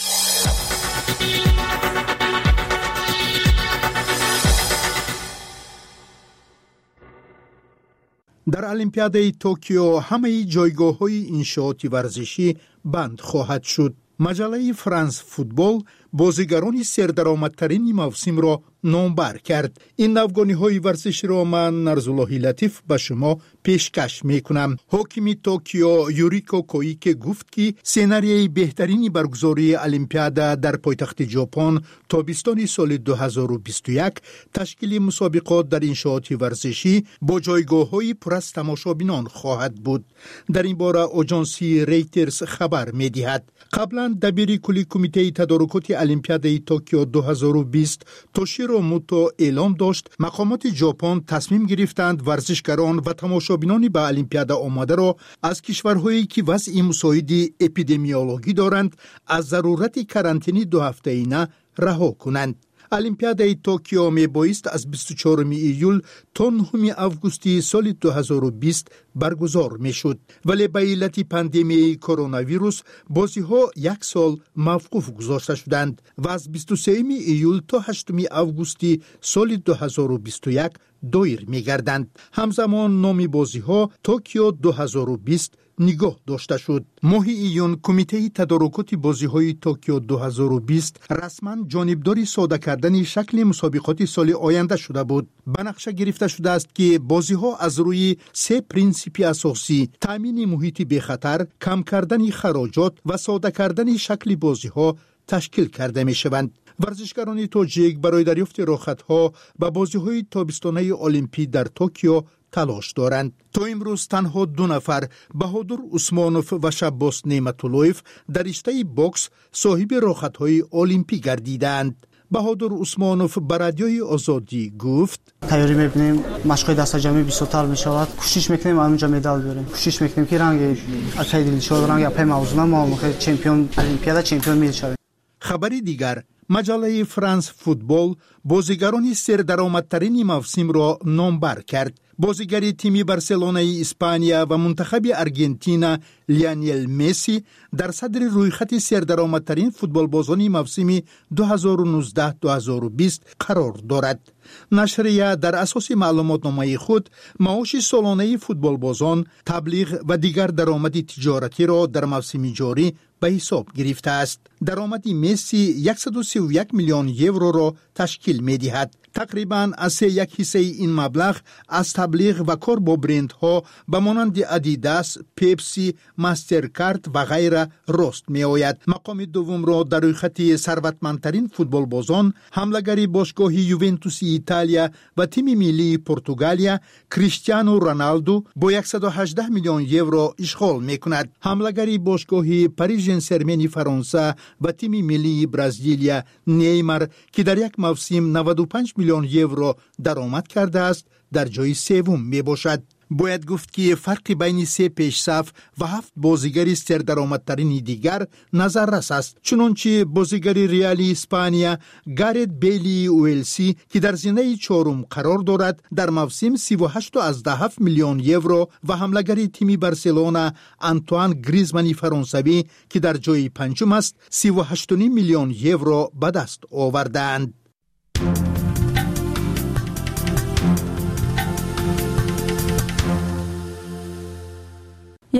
در المپیاد توکیو همه جایگاه‌های انشاءات ورزشی بند خواهد شد. مجله فرانس فوتبال بازیگران سردرآمدترین موسم را نامبر کرد. این نوگانی‌های ورزشی را من نرزالله لطیف به شما پیشکش میکنم. حاکم توکیو یوریکو کویکه گفت که سناریوی بهترین برگزاری المپیاد در پایتخت ژاپن تابستان سال دو هزار و بیست و یک تشکیل مسابقات در انشاءات ورزشی با جایگاه‌های پر از تماشابینان خواهد بود. در این باره آژانسی ریترز خبر می‌دهد. قبلا دبیر کلی کمیته تدارکات المپیاد توکیو دو هزار و بیست توشیرو موتو اعلام داشت مقامات ژاپن تصمیم گرفتند ورزشکاران و تماشابینان به المپیاد آماده را از کشورهایی که وضع مساعد اپیدمیولوژی دارند از ضرورت کرانتینی دو هفته‌ایانه رها کنند. المپیاد توکیو می بایست از بیست و چهارم ایول تا نهم آگوست سال دو هزار و بیست برگزار می شد، ولی به علت پاندمی کرونا ویروس بازی ها یک سال موقوف گذاشته شدند و از بیست و سوم ایول تا هشتم آگوست سال دو هزار و بیست و یک دایر می گردند. همزمان نام بازی ها توکیو دو هزار و بیست نگاه داشته شد. ماه ایون کمیته تدارکات بازی های توکیو دو هزار و بیست رسما جانبداری ساده کردن شکل مسابقات سال آینده شده بود. به نقشه گرفته شده است که بازی ها از روی سه پرینسیپ اساسی تامین محیط بی خطر، کم کردن خراجات و ساده کردن شکل بازی ها تشکیل کرده می شوند. ورزشکاران تاجیک برای دریافت راحت‌ها به بازی‌های تابستانه المپیک در توکیو تلاش دارند. تا امروز تنها دو نفر بهادر عثمانوف و شباس نعمت‌اللهیف در رشته باکس صاحب راحت‌های المپیک گردیدند. بهادر عثمانوف به رادیوی آزادی گفت: تیاری می‌بینیم مشق دست جمعی بیشتر می‌شود. کوشش می‌کنیم اونجا مدال بیاریم. کوشش می‌کنیم که رنگ اکیدی شود رنگ اپ موضوع ما موقع چمپیون المپیاد چمپیون می‌شویم. خبری دیگر مجله فرانس فوتبال بازیگران سردرآمدترین موسم را نامبر کرد. بازیگر تیم بارسلونای اسپانیا و منتخب ارژانتین لیونل مسی در صدر رویخط سردرآمدترین فوتبال بازان موسم دو هزار و نوزده دو هزار و بیست قرار دارد. نشریه در اساس معلومات نامه خود معاش سالانه فوتبال بازان، تبلیغ و دیگر درآمد تجارتی را در موسم جاری به حساب گرفته است. درآمد مسی صد و سی و یک میلیون یورو را تشکیل می‌دهد. تقریباً از یک حصه این مبلغ از تبلیغ و کار با برندها به مانند ادیداس، پپسی، ماسترکارد و غیره راست می آید. مقام دوم را در روی خط ثروتمندترین فوتبال بازان حمله‌گر باشگاه یوونتوس ایتالیا و تیم ملی پرتغالیا کریستیانو رونالدو با صد و هجده میلیون یورو اشغال می کند. حمله‌گر باشگاه پاریس ژن ژرمن فرانسه و تیم ملی برزیلیا نیمار که در یک موسم نود و پنج میلیون یورو درآمد کرده است در جای سوم می باشد. باید گفت که فرق بین سه پیشصف و هفت بازیگر سردرآمدترین دیگر نظررس است. چنانچه بازیگر ریال اسپانیا گارت بیلی ویلسی که در زینه چهارم قرار دارد در موسم سی و هشت و هفت میلیون یورو و حمله‌گر تیم بارسلونا آنتوان گریزمان فرانسوی که در جای پنجم است سی و هشت و نیم میلیون یورو به دست آوردند.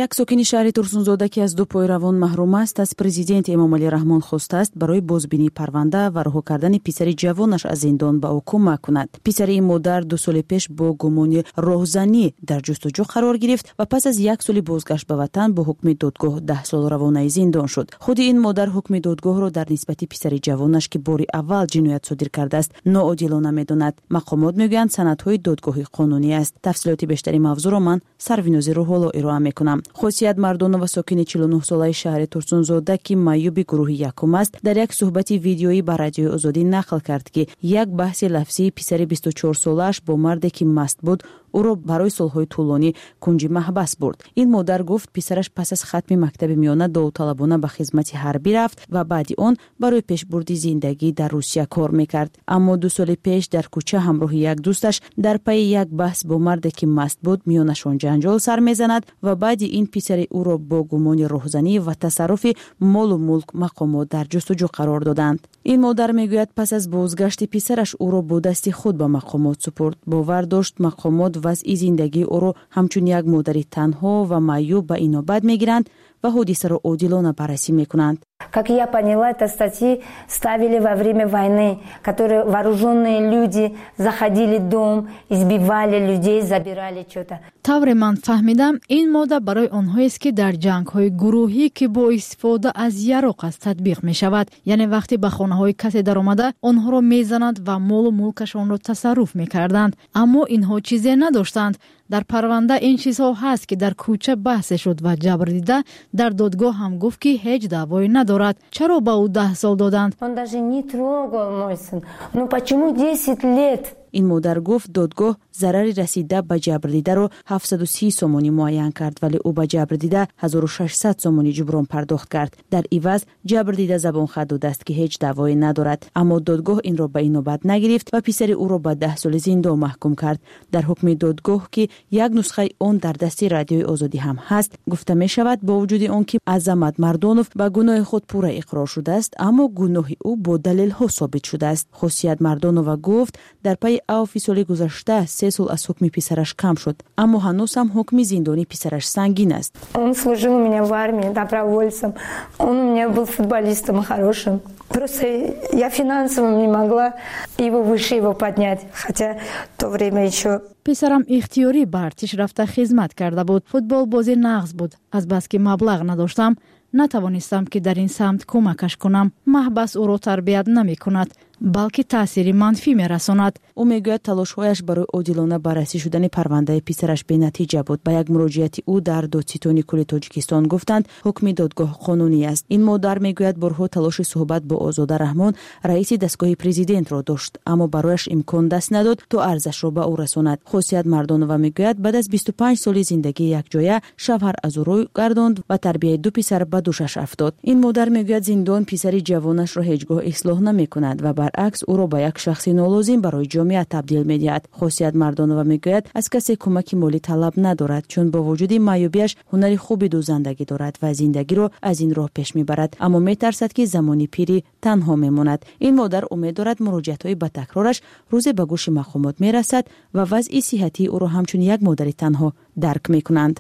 یک ساکن شهر ترسونزاده که از دو پای روان محروم است از پرزیدنت امامعلی رحمان خواسته است برای بازبینی پرونده و رها کردن پسر جوانش از زندان به او کمک کند. پسر این مادر دو سال پیش با گمان راهزنی در جستجو قرار گرفت و پس از یک سال بازگشت به وطن با حکم دادگاه ده سال روانه زندان شد. خود این مادر حکم دادگاه را در نسبت پسر جوانش که بار اول جنایت صادر کرده است ناعادلانه می‌داند. مقامات میگویند سندهای دادگاه قانونی است. تفصیلات بیشتری موضوع را من سرویناز روحالا ارائه میکنم. خوسیت مردان و ساکن چهل و نه ساله شهر ترسونزاده که معیوب گروه یکم است در یک صحبت ویدیویی با رادیو آزادی نقل کرد که یک بحث لفظی پسر بیست و چهار سالش با مردی که مست بود او را برای سالهای طولانی کنج محبس برد. این مادر گفت پسرش پس از ختم مکتب میانه داوطلبانه به خدمت حربی رفت و بعد آن برای پیشبرد زندگی در روسیه کار میکرد. اما دو سال پیش در کوچه همراه یک دوستش در پی یک بحث با مردی که مست بود میانشان جنجال سر میزند و بعد این پسر او را با گمان راهزنی و تصرف مال و ملک مقامات در جستجو قرار دادند. این مادر میگوید پس از بازگشت پسرش او را با دست خود به مقامات سپرد. باور داشت مقامات وضع زندگی او را همچون یک مادر تنها و معیوب به اینابت میگیرند و حادثه را عادلانه بررسی میکنند. Как я поняла, это статьи ставили во время войны, которые вооруженные люди заходили в дом, избивали людей, забирали что-то. طور من فهمیدم این ماده برای آنهایی است که در جنگ‌های گروهی که با استفاده از یراق است تطبیق می شود. یعنی وقتی به خانه‌های کسی در آمده آنها را میزنند و مال و ملکشان را تصرف میکردند. اما اینها چیزی نداشتند. در پرونده این چیزها هست که در کوچه بحث شد و جبر دیده در دادگاه هم گفت که هیچ دعوایی ندارد. چرا به او ده سال доданд؟ Он даже не трогал мой сын. Ну почему десять лет? این مادر گفت دادگاه ضرری رسیده به جبردیده رو هفتصد و سی سومانی معین کرد ولی او به جبردیده هزار و ششصد سومانی جبران پرداخت کرد. در عوض جبردیده زبان خود داده است که هیچ دعوایی ندارد. اما دادگاه این را به این نوبت نگرفت و پسر او را به ده سال زندان محکوم کرد. در حکم دادگاه که یک نسخه آن در دست رادیوی آزادی هم هست گفته می شود با وجود آن که عظمت مردانوف به گناه خود پورا اقرار شده است اما گناه او با دلیل ها ثابت شده است. خاصیت مردانوف گفت در پی او فی سال گذشته سه سال از حکم پسرش کم شد اما هنوز هم حکم زندانی پسرش سنگین است. Он служил у меня в армии добровольцем. Он у меня был футболистом хорошим. Просто я финансово не могла его выше его поднять, хотя в то время еще پسرم اختیاری به ارتش رفته خدمت کرده بود. فوتبال بازی نغز بود. از بس که مبلغ نداشتم نتوانستم که در این سمت کمکش کنم. محبس او را تربیت نمی کند بلکه تأثیر منفی می رساند. او میگوید تلاش‌هایش برای عادلانه بررسی شدن پرونده پسرش به نتیجه بود. با یک مراجعت او در دادستان کل تاجیکستان گفتند حکم دادگاه قانونی است. این مادر میگوید بارها تلاش صحبت با آزاده رحمان رئیس دستگاه پرزیدنت را داشت اما برایش امکان دست نداد تا ارزش را به او رساند. خاصیت مردانوف میگوید بعد از بیست و پنج سال زندگی یک جایه شوهر از او روی گرداند و تربیت دو پسر به دوشش افتاد. این مادر میگوید زندان پسر جوانش را هیچگاه اصلاح نمیکند و برعکس او را به یک شخص نالازم برای جامعه تبدیل می‌دهد. خاصیت مردانوف میگوید از کسی کمک مالی طلب ندارد چون با وجود معیوبیش هنر خوبی دوزندگی دارد و زندگی را از این راه پیش میبرد اما میترسد که زمانی پیری تنها میماند. این مادر امید دارد مراجعت‌های با تکرارش روز به گوش مقامات میرسد و وضع صحتی او را همچون یک مادر تنها درک میکنند.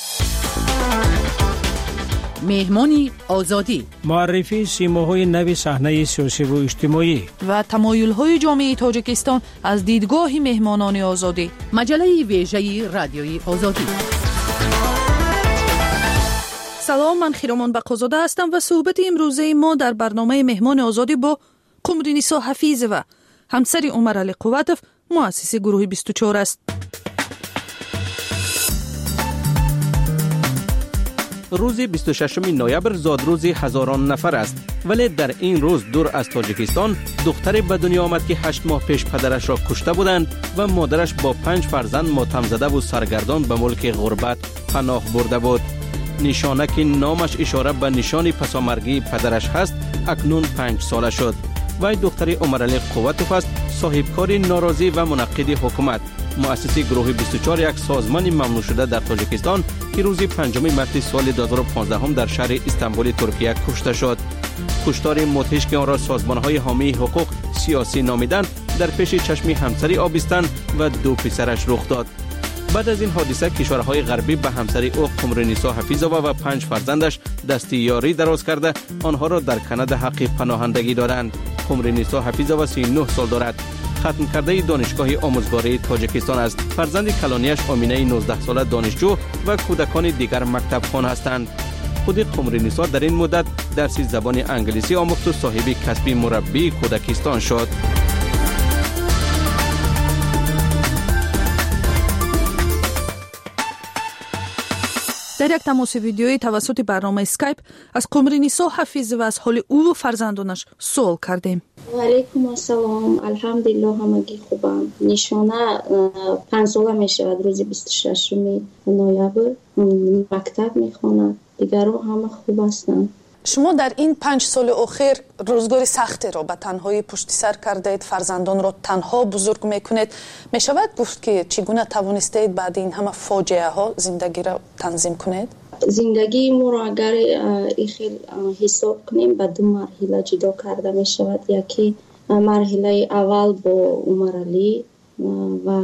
مهمانی آزادی، معرفی سیماهای نو صحنه سیاسی و اجتماعی و تمایل‌های جامعه تاجیکستان از دیدگاه مهمانان آزادی. مجله ویژه رادیوی آزادی. سلام، من خیرامان بقازاده هستم و صحبت امروزه ما در برنامه مهمان آزادی با قمرنیسا حفیظ و همسر عمر علی قوتف مؤسس گروه بیست و چهار است. روز بیست و ششم نوامبر زادروز هزاران نفر است ولی در این روز دور از تاجیکستان دختری به دنیا آمد که هشت ماه پیش پدرش را کشته بودند و مادرش با پنج فرزند ماتم زده و سرگردان به ملک غربت پناه برده بود. نشانه که نامش اشاره به نشان پسامرگی پدرش هست اکنون پنج ساله شد. وی دختری عمر علی قوتف است، صاحبکار ناراضی و منقد حکومت، مؤسس گروه بیست و چهار، یک سازمان ممنوع شده در تاجیکستان که روز پنجم مارس سال دو هزار و پانزده در شهر استانبول ترکیه کشته شد. کشتار مدهش که آن را سازمان‌های حامی حقوق سیاسی نامیدند در پیش چشم همسری آبستن و دو پسرش رخ داد. بعد از این حادثه کشورهای غربی به همسر او قمرنیسا حفیظова و پنج فرزندش دست یاری دراز کرده آنها را در کانادا حق پناهندگی دادند. قمرنیسا حفیظova سی و نه سال دارد. ختم کرده دانشگاه آموزگاری تاجیکستان است. فرزند کلانیش آمینه نوزده ساله دانشجو و کودکان دیگر مکتب خوان هستند. خود قمرنیسا در این مدت درس زبان انگلیسی آموخت و صاحب کسب مربی کودکستان شد. در یک تماس ویدیویی توسط برنامه اسکایپ از قمرنیسا حفیظova از حال او و فرزندانش سوال کردیم. و علیکم السلام. الحمدلله همگی خوبم. نشانه پنج ساله می شود. روز بیست و ششم نوامبر مکتب می خواند. دیگران همه خوب هستند. شما در این پنج سال اخیر روزگار سختی را به تنهایی پشت سر کردید، فرزندان را تنها بزرگ میکنید. می شود گفت که چگونه توانستید بعد این همه فاجعه ها زندگی را تنظیم کنید؟ زندگی ما را اگر خیلی حساب کنیم به دو مرحله جدا کرده می شود. یکی مرحله اول با عمر علی و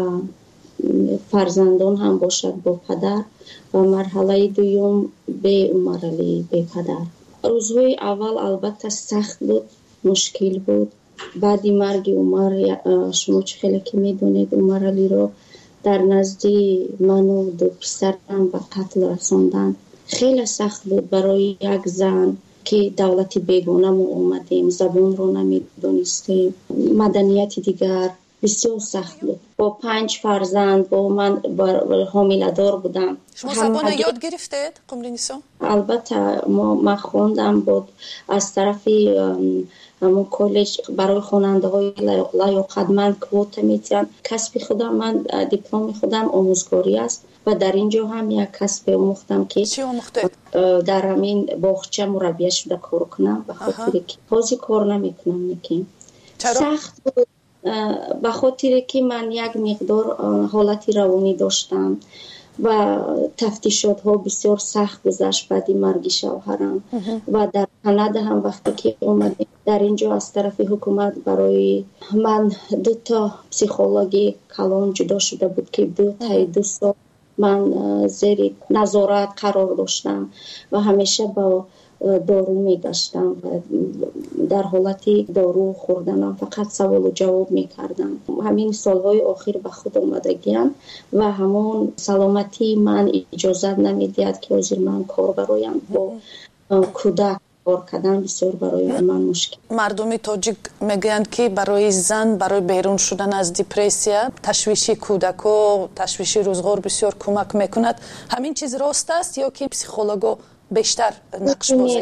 فرزندان هم باشد با پدر و مرحله دوم به عمر علی به پدر. روزهای اول البته سخت بود، مشکل بود. بعد مرگ عمر، شما چه خیلی که میدونید عمر علی رو در نزدی من و دو پسرم به قتل رساندن. خیلی سخت بود برای یک زن که دولت بیگانه ما اومدیم، زبان رو نمیدونستیم، مدنیت دیگر بسیار سخت بود. با پنج فرزند با من حامله دار بودم. شما زبان یاد گرفتید قمرنیسا؟ البته ما من خواندم بود از طرف همون کالج برای خواننده های لیاقتمند کوتا میتونن. کسب خودم من دیپلم خودم آموزگاری است و در اینجا هم یک کسب آموختم که چی آموختید؟ در همین باغچه مربیه شده کار کنم به خاطر که بازی کار نمیکنم نکیم. سخت بود به خاطر که من یک مقدار حالتی روانی داشتم و تفتیشات ها بسیار سخت گذشت بعد مرگ شوهرم و در کانادا هم وقتی که اومدیم در اینجا از طرف حکومت برای من دو تا پسیخولوژی کلان جدا شده بود که دو تا دو سال من زیر نظارت قرار داشتم و همیشه با دارو میگشتم و در حالتی دارو خوردنم فقط سوال و جواب میکردم. همین سالهای آخر به خود آمدگیم و همون سلامتی من اجازه نمیدید که حاضر من کار برایم با کودک کار کردن بسیار برای من مشکل. مردم تاجیک میگویند که برای زن برای بیرون شدن از دیپرسیا تشویش کودک و تشویش روزگار بسیار کمک میکند. همین چیز راست است یا که پسیخولوژا بیشتر نقش بازی؟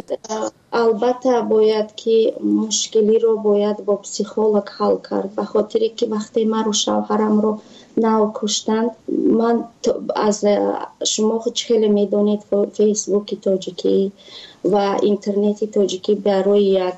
البته باید که مشکلی رو باید با پسیخولوژ حل کرد به خاطر که وقتی من رو شوهرم رو نو کشتند من از شما خود خیلی میدونید فیسبوک تاجیکی و اینترنت تاجیکی برای یک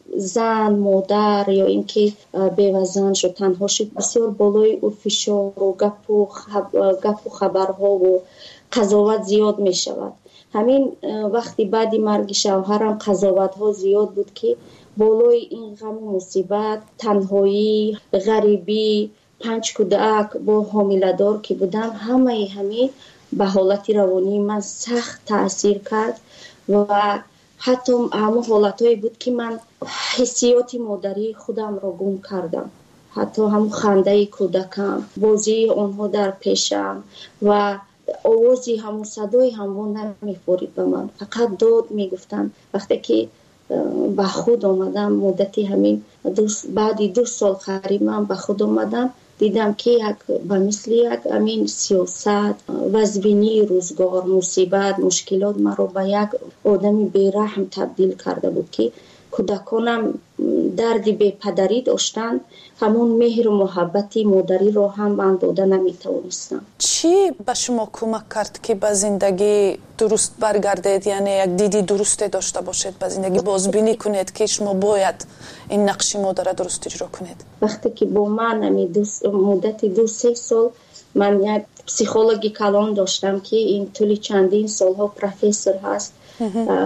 زن مادر یا اینکه بیوه‌زن شد تنها شد بسیار بالای او فشار و گپ و گپ و خبرها و قضاوت زیاد می شود. همین وقتی بعد مرگ شوهرم قضاوت ها زیاد بود که بالای این غم و مصیبت، تنهایی، غریبی، پنج کودک با حامله دار که بودم همه همین به حالت روانی من سخت تاثیر کرد و حتی همون حالتایی بود که من حسیات مادری خودم را گم کردم. حتی هم خنده کودکم، بازی آنها در پیشم و آوازی همون صدای همون نمیفورید به من، فقط داد میگفتن. وقتی که به خود آمدم مدتی همین دو بعد دو سال قریب من به خود آمدم دیدم که یک به مثل یک امین سیاست وزبینی روزگار مصیبت مشکلات من رو به یک آدمی بیرحم تبدیل کرده بود که کودکانم دردی به پدری داشتن همون مهر و محبتی مادری رو هم من داده نمیتونستم. چی به شما کمک کرد که به زندگی درست برگردید؟ یعنی یک دیدی درست داشته باشید به زندگی، بازبینی کنید که شما باید این نقش مادر درست اجرا کنید؟ وقتی که با من مدت دو سه سال من یک پسیخولوژی کلان داشتم که این طول چندین سالها پروفسور هست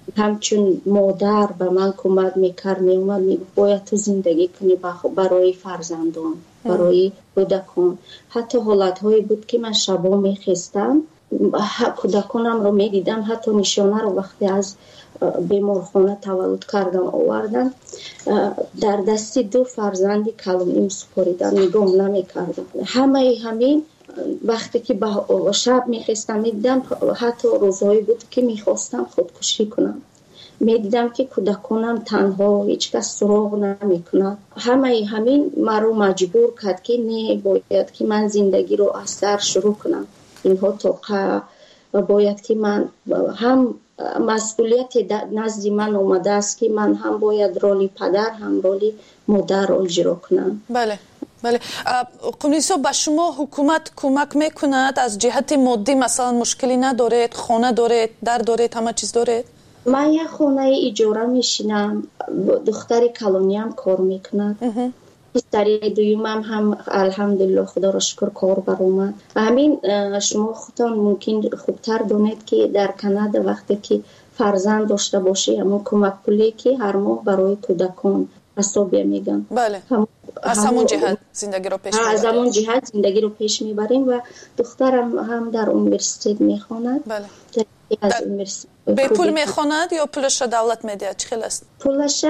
همچون مادر به من کمک میکرد، میومد میگفت باید تو زندگی کنی برای فرزندان، برای کودکان. حتی حالتهایی بود که من شبا میخستم کودکانم رو میدیدم، حتی نشانه رو وقتی از بیمارخانه تولد کردم آوردن در دستی دو فرزندی کلونیم سپاریدن، نگاه نمیکردم. همه همین وقتی که با شب میخستم میدیدم، حتی روزهایی بود که میخواستم خودکشی کنم، میدیدم که کودکانم تنها، هیچ کس سراغ نمیکند. همه همین مرا مجبور کرد که نه، باید که من زندگی رو از سر شروع کنم. اینها توقع باید که من هم مسئولیت نزد من اومده است که من هم باید رولی پدر هم رولی مادر رو اجرا کنم. بله بله. قمریسا به شما حکومت کمک میکند از جهت مادی؟ مثلا مشکلی ندارید؟ خانه دارید؟ در دارید؟ همه چیز دارید؟ من یک خانه اجاره میشینم، دختری کلونی هم کار میکند، پسری دویمم هم الحمدلله خدا را شکر کار برآمد. همین شما خودتان ممکن خوبتر دانید که در کانادا وقتی که فرزند داشته باشی همون کمک پولی که هر ماه برای کودکان حسابی میگن. بله. هم از همون جهت زندگی رو پیش میبریم. از همون جهت زندگی رو پیش میبریم و دخترم هم در یونیورسیته میخواند. بله. از به پول میخواند یا پولش دولت میده؟ چه خیلی است؟ پولش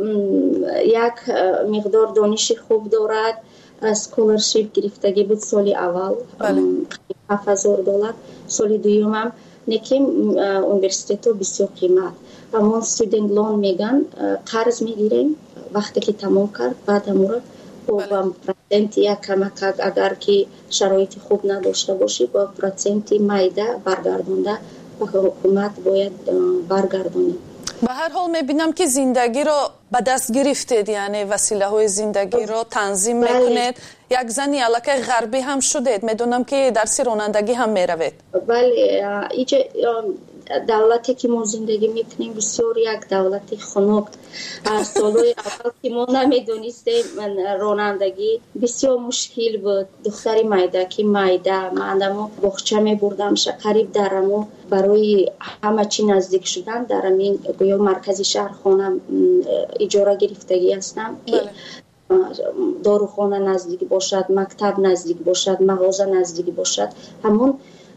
یک مقدار دانش خوب دارد، اسکولرشیپ گرفتگی بود سال اول هفت هزار دلار، سال دوم هم نکیم یونیورسیته بسیار قیمت. همون استودنت لون میگن، قرض میگیریم وقتی که تمام کرد، بعد همون با پرسنت یا کمک اگر که شرایط خوب نداشته باشی با پرسنت مایده برگردونده و حکومت باید برگردونی. به هر حال میبینم که زندگی رو به دست گرفتید، یعنی وسیله های زندگی رو تنظیم میکنید. یک زنی الکه غربی هم شدید، میدونم که درس رانندگی هم میروید. بله، اینجا دولتی که ما زندگی میکنیم بسیار یک دولتی خنک. سالهای اول که ما نمیدونستیم رانندگی بسیار مشکل بود. دختری مایده که مایده من بخچه میبردم قریب درمو برای همه چی نزدیک شدن در همین گویا مرکزی شهر خانم اجاره گرفتگی هستم که داروخانه نزدیک باشد، مکتب نزدیک باشد، مغازه نزدیک باشد. همون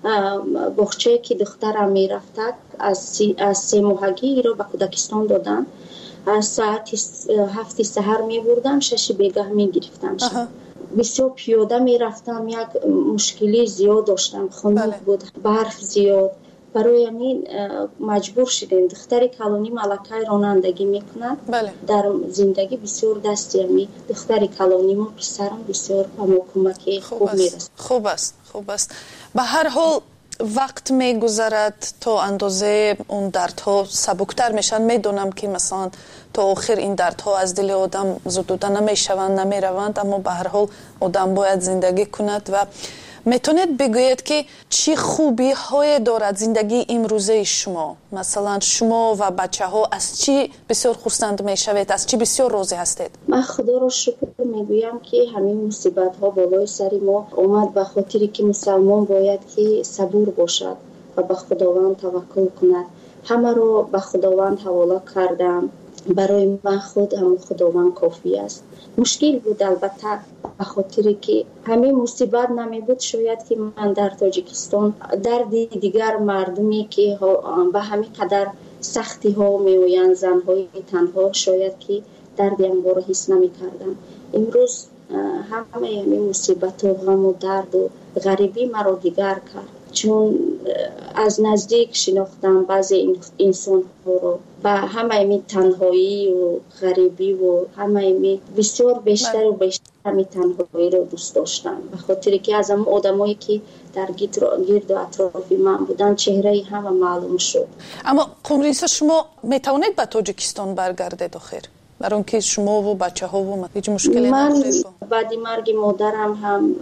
بخچه که دخترم میرفته از سی, از سه ماهگی رو به کودکستان دادن. از ساعت هفت سحر می بردم، شش بیگاه می گرفتم. بسیار پیاده می رفتم، یک مشکلی زیاد داشتم، خنک بود، برف زیاد. برای همین مجبور شدیم. دختری کلونی ملکه رانندگی میکند. بله. در زندگی بسیار دستی همی دختری کلونی ما پسرم بسیار همه کمکی خوب میرسد. خوب است خوب است. به هر حال وقت میگذرد تا اندازه اون دردها سبکتر میشن. میدونم که مثلا تا آخر این دردها از دل آدم زدوده نمیشوند نمیروند، اما به هر حال آدم باید زندگی کند. و میتونید بگویید که چی خوبی های دارد زندگی امروزه شما؟ مثلا شما و بچه ها از چی بسیار خرسند میشوید؟ از چی بسیار راضی هستید؟ من خدا را شکر میگویم که همین مصیبت ها بالای سر ما اومد به خاطری که مسلمان باید که صبور باشد و به خداوند توکل کند. همه رو به خداوند حواله کردم. برای من خود هم خداوند کافی است. مشکل بود البته به خاطر که همین مصیبت نمی بود شاید که من در تاجیکستان درد دیگر مردمی که به همین قدر سختی ها می آیند، زنهای تنها، شاید که دردی هم رو حس نمی کردم. امروز همه همین مصیبت و غم و درد و غریبی مرا دیگر کرد، چون از نزدیک شناختم بعضی انسان ها رو و همه همین تنهایی و غریبی و همه همین بسیار بیشتر و بیشتر همین تنهایی رو دوست داشتم، به خاطر که از هم آدمایی که در گرد و اطراف من بودن چهره همه معلوم شد. اما قمریسا شما میتونید به تاجیکستان برگردید آخر؟ برای اون که شما و بچه ها و هیچ مشکلی ندارید؟ من بعد مرگ مادرم هم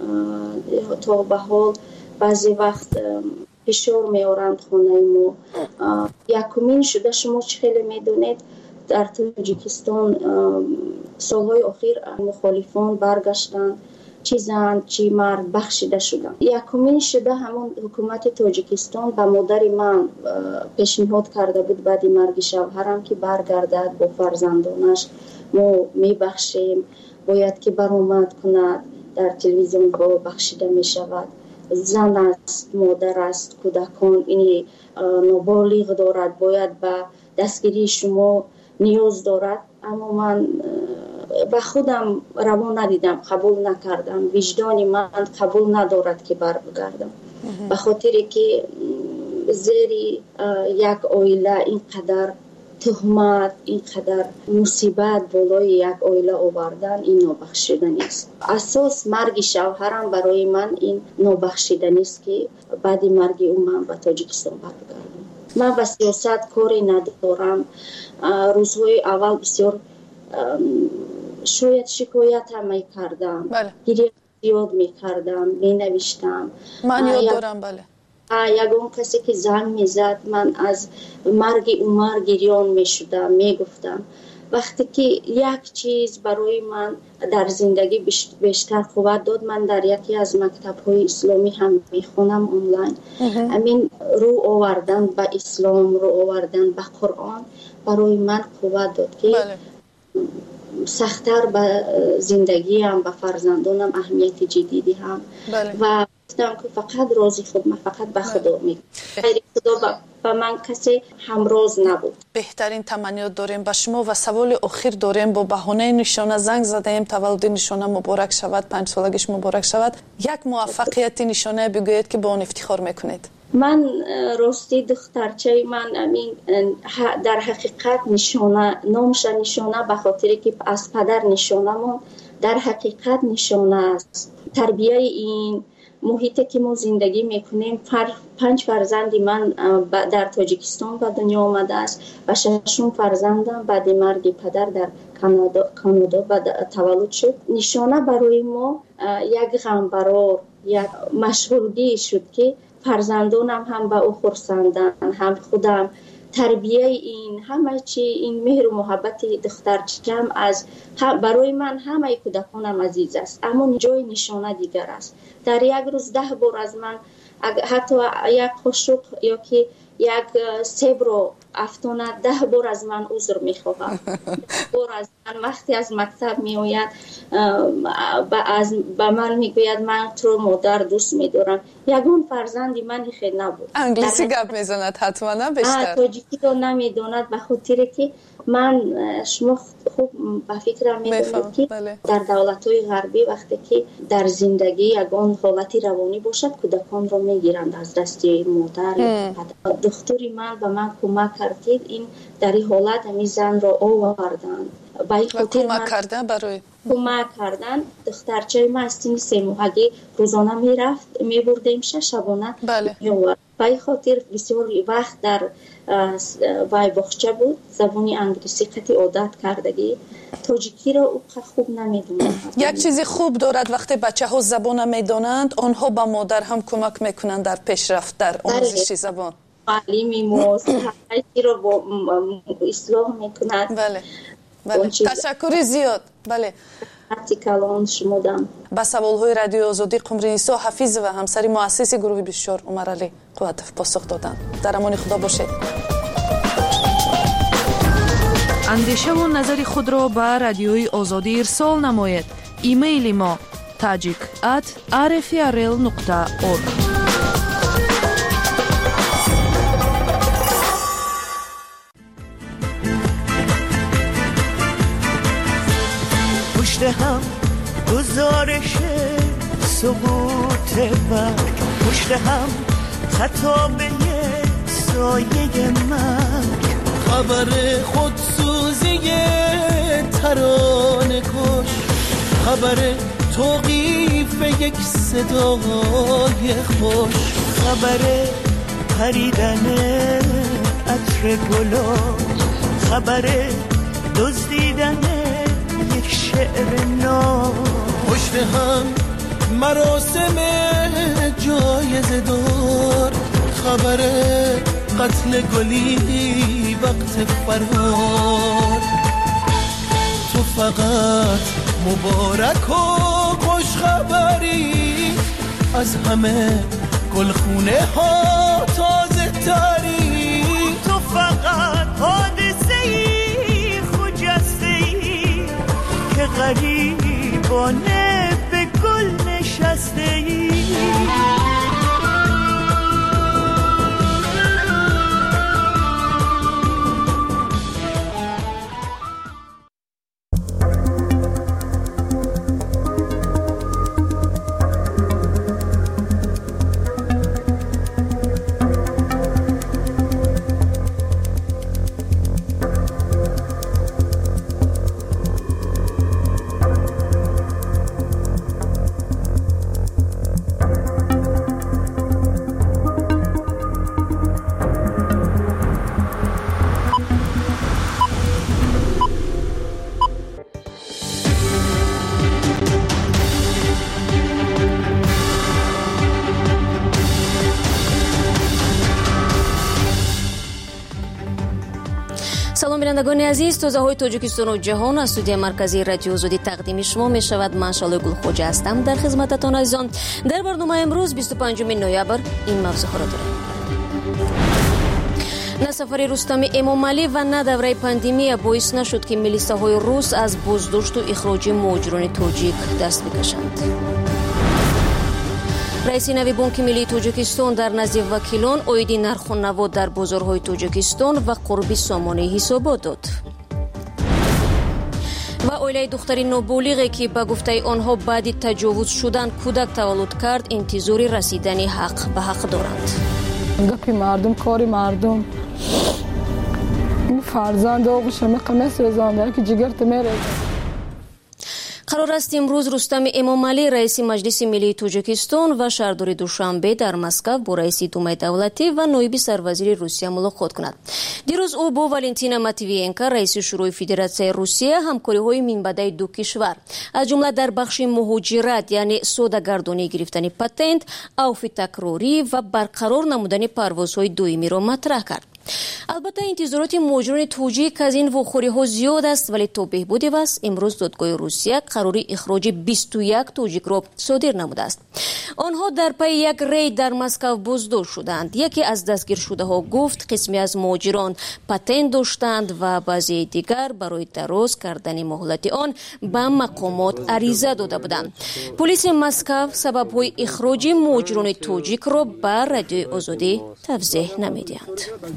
تا به حال بعضی وقت فشار میارند خونه ما. یکمین شده شما چه خیلی میدونید در تاجیکستان سالهای اخیر مخالفان برگشتن چیزند چی مرد بخشیده شدند. یکمین شده همون حکومت تاجیکستان به مادر من پیشنهاد کرده بود بعد مرگ شوهرم که برگردد با فرزندانش، ما میبخشیم، باید که برآمد کند، در تلویزیون ها بخشیده می شود. زن است، مادر است، کودکان این نابالغ دارد، باید به دستگیری شما نیاز دارد. اما من به خودم روا ندیدم، قبول نکردم، وجدان من قبول ندارد که برگردم، به خاطر که زیر یک عائله اینقدر تهمت، اینقدر مصیبت بالای یک عائله آوردن، این نابخشودنی است. اساس مرگ شوهرم برای من این نابخشودنی است که بعد مرگ او من به تاجیکستان برگردم. من به سیاست کاری ندارم. روزهای اول بسیار شاید شکایت هم می کردم، گریه زیاد می کردم، می نوشتم. من یاد دارم. بله یگان کسی که زنگ می زد من از مرگ عمر گریان می شدم، می گفتم. وقتی که یک چیز برای من در زندگی بیشتر قوت داد، من در یکی از مکتب های اسلامی هم می خونم آنلاین. همین رو آوردن به اسلام، رو آوردن به قرآن برای من قوت داد که بله. سختر به زندگی هم به فرزندانم اهمیت جدیدی هم بله. و گفتم که فقط راضی خود من فقط به خدا میگم، غیر خدا با من کسی همراز نبود. بهترین تمنیات داریم به شما و سوال آخر داریم. با بهانه نشانه زنگ زدیم تولد نشانه مبارک شود، پنج سالگیش مبارک شود. یک موفقیت نشانه بگویید که با اون افتخار میکنید. من راستی دخترچه من امین در حقیقت نشانه نامش نشانه به خاطر که از پدر نشانمون در حقیقت نشانه است. تربیه این محیطی که ما زندگی میکنیم، پنج فرزندی من در تاجیکستان به دنیا آمده است و ششم فرزندم بعد مرگ پدر در کانادا کانادا بعد تولد شد. نشانه برای ما یک غمبرار، یک مشغولگی شد که فرزندانم هم به او خرسندن، هم خودم. تربیه این همه چی، این مهر و محبت دخترچم از برای من همه کودکانم عزیز است، اما جای نشانه دیگر است. در یک روز ده بار از من حتی یک قاشق یا که یک سیب رو افتونه ده بار از من عذر میخواهم. بار از من وقتی از مکتب میآید به من میگوید من تو مادر دوست میدارم. یگان فرزندی من خیلی نبود. انگلیسی گپ میزند حتما نه بیشتر. تاجیکی رو نمیداند به خاطر که من شما خوب به فکرم میدونید که بله. در دولت‌های غربی وقتی که در زندگی یگان حالتی روانی باشد کودکان رو میگیرند از دستی مادر یا پدر. دکتری من به من کمک کرد که این در این حالت همی زن رو آوردن و کمک کردن برای کمک کردن. دخترچه من از سن سه ماهگی روزانه میرفت میبردیم شبانه بله. میورد. به این خاطر بسیار وقت در وای بخچه بود. زبانی انگلیسی قطعی عادت کردگی، تاجیکی را او خوب نمیدونه. یک چیزی خوب دارد وقتی بچه ها زبان میدانند آنها با مادر هم کمک میکنند در پیشرفت در آموزش زبان. تعلیمی موثر هایی را با اصلاح میکنند. بله بله. تشکر زیاد. بله. کلام شمودم. با سوال‌های رادیو آزادی قمری نیسا حفیظ و همسری مؤسس گروه بیست و چهار عمرعلی قوتف پاسخ دادند. در امان خدا باشید. اندیشه و نظر خود را به رادیوی آزادی ارسال نمایید. ایمیل ما tajik at r f r l nokta org. پشت هم گزارش سقوط وقت، پشت هم خطابه سایه مرگ، خبر خودسوزی ترانه کش، خبر توقیف یک صدای خوش، خبر پریدن عطر گلا، خبر دزدیدن یک شعر نو، پشت هم مراسم جایزه دار، خبر قتل گلی وقت فرار، تو فقط مبارک و خوش خبری از همه گلخونه ها تازه تری تو فقط حادثه ای خجسته ای که غریبانه به گل نشسته ای салом бинандагони азиз, тозаҳои тоҷикистону ҷаҳон аз студияи марказии радиои озодӣ тақдими шумо мешавад. Ман Шалои Гулхоҷа ҳастам. дар хизмататон азизон, дар барномаи имрӯз бисту панҷуми ноябр ин мавзӯъҳоро дорем. на сафари Рустами Эмомалӣ ва на давраи пандемия боис нашуд ки милисаҳои рус аз боздошту ихроҷи муҳоҷирони тоҷик даст бикашанд. раиси нави Бонки Миллии Тоҷикистон дар назди вакилон оиди нарху наво дар бозорҳои Тоҷикистон ва қурби сомонии ҳисобот дод. ва оилаи духтари ноболиғе ки ба гуфтаи онҳо баъди таҷовуз шудан кӯдак таваллуд кард, интизори расидани ҳақ ба ҳақ доранд. гапи мардум кори мардум фарзанд оғуша меқамесӯзанда ки ҷигарта мереза. қарор аст имрӯз Рустами Эмомалӣ раиси Маҷлиси Миллии Тоҷикистон ва шаҳрдори Душанбе дар Москав бо раиси Думаи давлатӣ ва ноиби сарвазири Русия мулоқот кунад. дирӯз ӯ бо Валентина Матвиенко раиси Шӯрои Федератсияи Русия ҳамкориҳои минбаъдаи ду кишвар аз ҷумла дар бахши муҳоҷират, яъне содагардонӣ гирифтани патент, авфи такрорӣ ва барқарор намудани парвозҳои доимиро матраҳ кард. албатта интизороти муҳоҷирони тоҷик аз ин вохӯриҳо зиёд аст, вале то беҳбуди вас имрӯз додгоҳи Русия қарори ихроҷи бисту як тоҷикро содир намудааст. онҳо дар пайи як рейд дар Москав боздошт шуданд. яке аз дастгиршудаҳо гуфт қисме аз муҳоҷирон патент доштанд ва баъзеи дигар барои дароз кардани моҳлати он ба мақомот ариза дода буданд. полиси Москав сабабҳои ихроҷи муҳоҷирони тоҷикро ба радиои Озодӣ тавзеҳ намедиҳанд.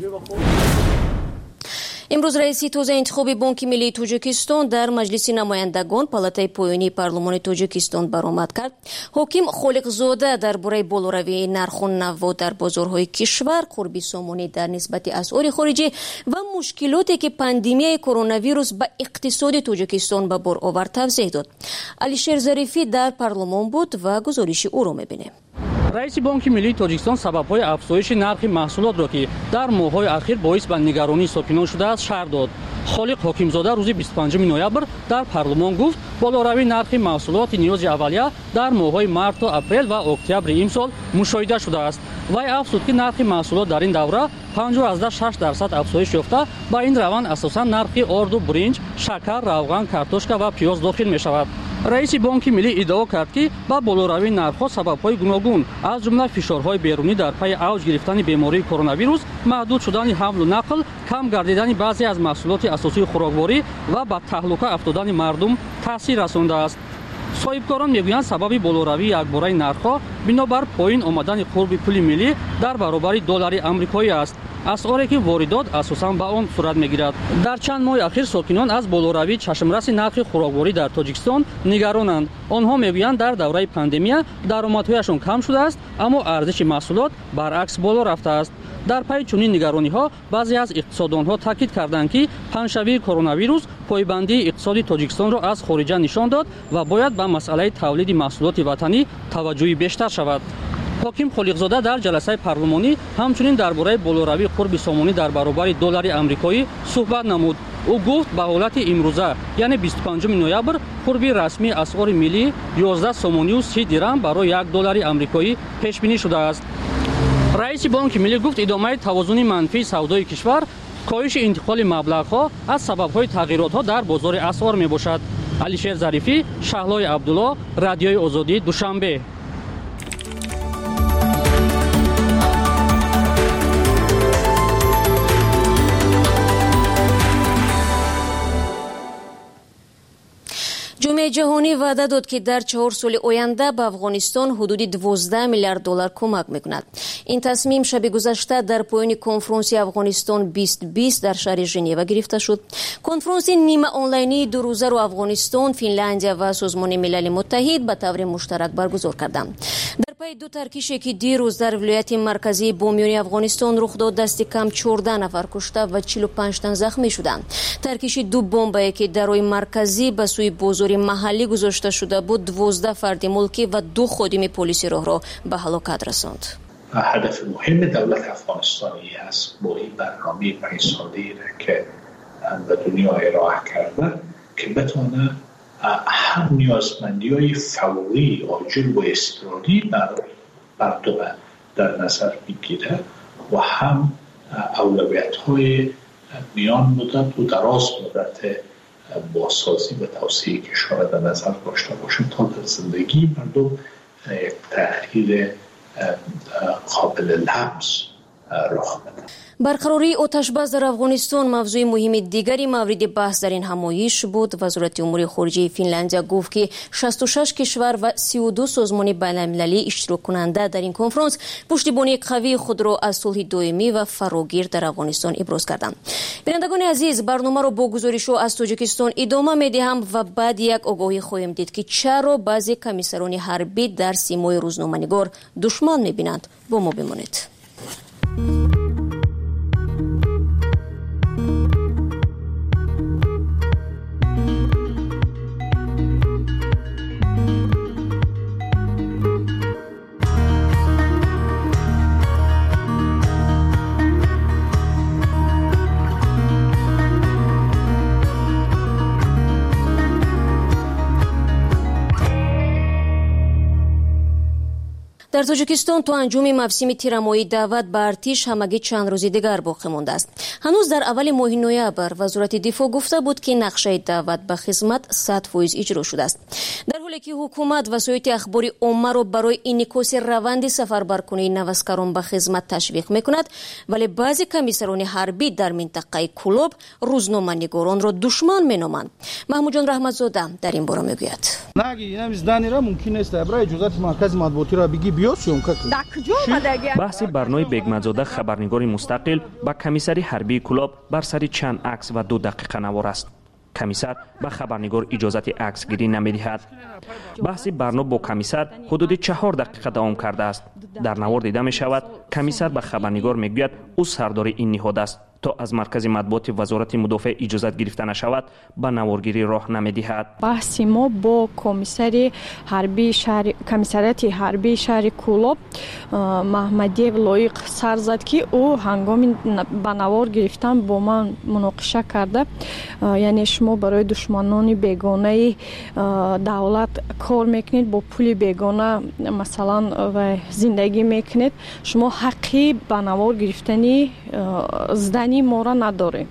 имрӯз раиси тозаинтихоби Бонки Миллии Тоҷикистон дар Маҷлиси намояндагон палатаи поёнии парлумони Тоҷикистон баромад кард. ҳоким Холиқзода дар бораи болоравии нарху наво дар бозорҳои кишвар, қурби сомонӣ дар нисбати асъори хориҷӣ ва мушкилоте ки пандемияи коронавирус ба иқтисоди Тоҷикистон ба бор овард тавзеҳ дод. Алишер Зарифӣ дар парлумон буд ва гузориши ӯро мебинем. раиси Бонки Миллии Тоҷикистон сабабҳои афзоиши нархи маҳсулотро ки дар моҳҳои ахир боис ба нигаронии сокинон шудааст шаҳр дод. Холиқ Ҳокимзода рӯзи бисту панҷуми ноябр дар парлумон гуфт, болоравии нархи маҳсулоти ниёзи аввалия дар моҳҳои марту апрел ва октябри имсол мушоҳида шудааст. вай афзуд ки нархи маҳсулот дар ин давра панҷоҳ азда шаш дарсад афзоиш ёфта, ба ин раванд асосан нархи орду буринҷ, шакар, равған, картошка ва пиёз дохил мешавад. раиси Бонки Миллӣ иддао кард ки ба болоравии нархҳо сабабҳои гуногун аз ҷумла фишорҳои берунӣ дар пайи авҷ гирифтани бемории коронавирус, маҳдуд шудани ҳамлу нақл, кам гардидани баъзе аз маҳсулоти асосии хӯрокворӣ ва ба таҳлука афтодани мардум таъсир расондааст. соҳибкорон мегӯянд сабаби болоравии якбораи нархҳо бинобар поин омадани қурби пули миллӣ дар баробари доллари амрикоӣ аст. асъоре ки воридот асосан ба он сурат мегирад. дар чанд моҳи ахир сокинон аз болоравии чашмраси нархи хӯрокворӣ дар Тоҷикистон нигаронанд. онҳо мегӯянд дар давраи пандемия даромадҳояшон кам шудааст, аммо арзиши маҳсулот баръакс боло рафтааст. дар пайи чунин нигарониҳо баъзе аз иқтисоддонҳо таъкид карданд ки панҷшавии коронавирус пойбандии иқтисоди Тоҷикистонро аз хориҷа нишон дод ва бояд ба масъалаи тавлиди маҳсулоти ватанӣ таваҷҷӯҳи бештар шавад. ҳоким Холиқзода дар ҷаласаи парлумонӣ ҳамчунин дар бораи болоравии қурби сомонӣ дар баробари доллари амрикоӣ суҳбат намуд. ӯ гуфт ба ҳолати имрӯза, яъне бисту панҷуми ноябр, қурби расмии асъори миллӣ ёздаҳ сомонию си дирам барои як доллари амрикоӣ пешбинӣ шудааст. раиси Бонки Миллӣ гуфт идомаи тавозуни манфии савдои кишвар, коҳиши интиқоли маблағҳо аз сабабҳои тағйиротҳо дар бозори асъор мебошад. алишер зарифӣ, шаҳлои абдулло, радиои озодӣ, душанбе. ҷомеаи ҷаҳонӣ ваъда дод ки дар чаҳор соли оянда ба афғонистон ҳудуди дувоздаҳ миллиард доллар кӯмак мекунад. ин тасмим шаби гузашта дар поёни конфронсияи афғонистон бист бист дар шаҳри женева гирифта шуд. Конфронсияи нима онлайнии ду рӯзаро Афғонистон, Финляндия ва Созмони милали Муттаҳид ба таври муштарак баргузор карданд. дар пайи ду таркише ки дирӯз дар вилояти марказии бомиёни Афғонистон рух дод, дасти кам чордаҳ нафар кушта ва чилу панҷ тан захмӣ шуданд. Таркиши ду бомбае ки дар роҳи марказӣ ба сӯи бозори маҳаллӣ гузошта шуда буд, дувоздаҳ фарди мулкӣ ва ду ходими полиси роҳро ба ҳалокат расонд. هدف مهم دولت افغانستانی است با این برنامه پنج ساله‌ای را که به دنیا ارائه کرده که بتونه هم نیازمندی‌های فوری، عاجل و اضطراری بر مردم در نظر بگیره و هم اولویت‌های میان مدت و دراز مدت بازسازی و توسعه کشور در نظر داشته باشه تا در زندگی مردم یک تغییر قابل لمس رخ بده. барқарории оташбас дар Афғонистон мавзӯи муҳими дигари мавриди баҳс дар ин ҳамоиш буд. Вазорати умури хориҷии Финляндия гуфт ки шасту шаш кишвар ва сию ду созмони байналмилалӣ иштироккунанда дар ин конфронс пуштибонии қавии худро аз сулҳи доимӣ ва фарогир дар Афғонистон иброз карданд. бинандагони азиз, барномаро бо гузоришҳо аз Тоҷикистон идома медиҳам ва баъд як огоҳӣ хоҳем дид ки чаро баъзе комиссарони ҳарбӣ дар симои рӯзноманигор душман мебинанд. бо мо бимонед. дар Тоҷикистон то анҷоми мавсими тирамоҳӣ даъват ба артиш ҳамагӣ чанд рӯзи дигар боқӣ мондааст. ҳанӯз дар аввали моҳи ноябр вазорати дифоъ гуфта буд ки нақшаи даъват ба хизмат сад фоиз иҷро шудааст. дар ҳоле ки ҳукумат васоити ахбори оммаро барои инъикоси раванди сафарбаркунии навазкарон ба хизмат ташвиқ мекунад, вале баъзе комиссарони ҳарбӣ дар минтақаи Кулоб рӯзноманигоронро душман меноманд. маҳмудҷон раҳматзода дар ин бора мегӯяд. баҳси барнои бегматзода хабарнигори мустақил ба комиссари ҳарбии Кулоб бар сари чанд акс ва ду дақиқа навор аст. комиссар ба хабарнигор иҷозати аксгирӣ намедиҳад. баҳси барно бо комиссар ҳудуди чаҳор дақиқа давом кардааст. дар навор дида мешавад, комиссар ба хабарнигор мегӯяд ӯ сардори ин ниҳод аст. то аз маркази матбуоти вазорати мудофиа иҷозат гирифта нашавад, ба наворгирӣ роҳ намедиҳад. баҳси мо бо комиссари ҳарбии шаҳри комиссарияти ҳарбии шаҳри Кулоб Маҳмадиев Лоиқ сар зад ки ӯ ҳангоми ба навор гирифтан бо ман муноқиша карда, яъне шумо барои душманони бегонаи давлат кор мекунед, бо пули бегона масалан зиндагӣ мекунед, шумо ҳаққи ба навор гирифтани здани мора надорем.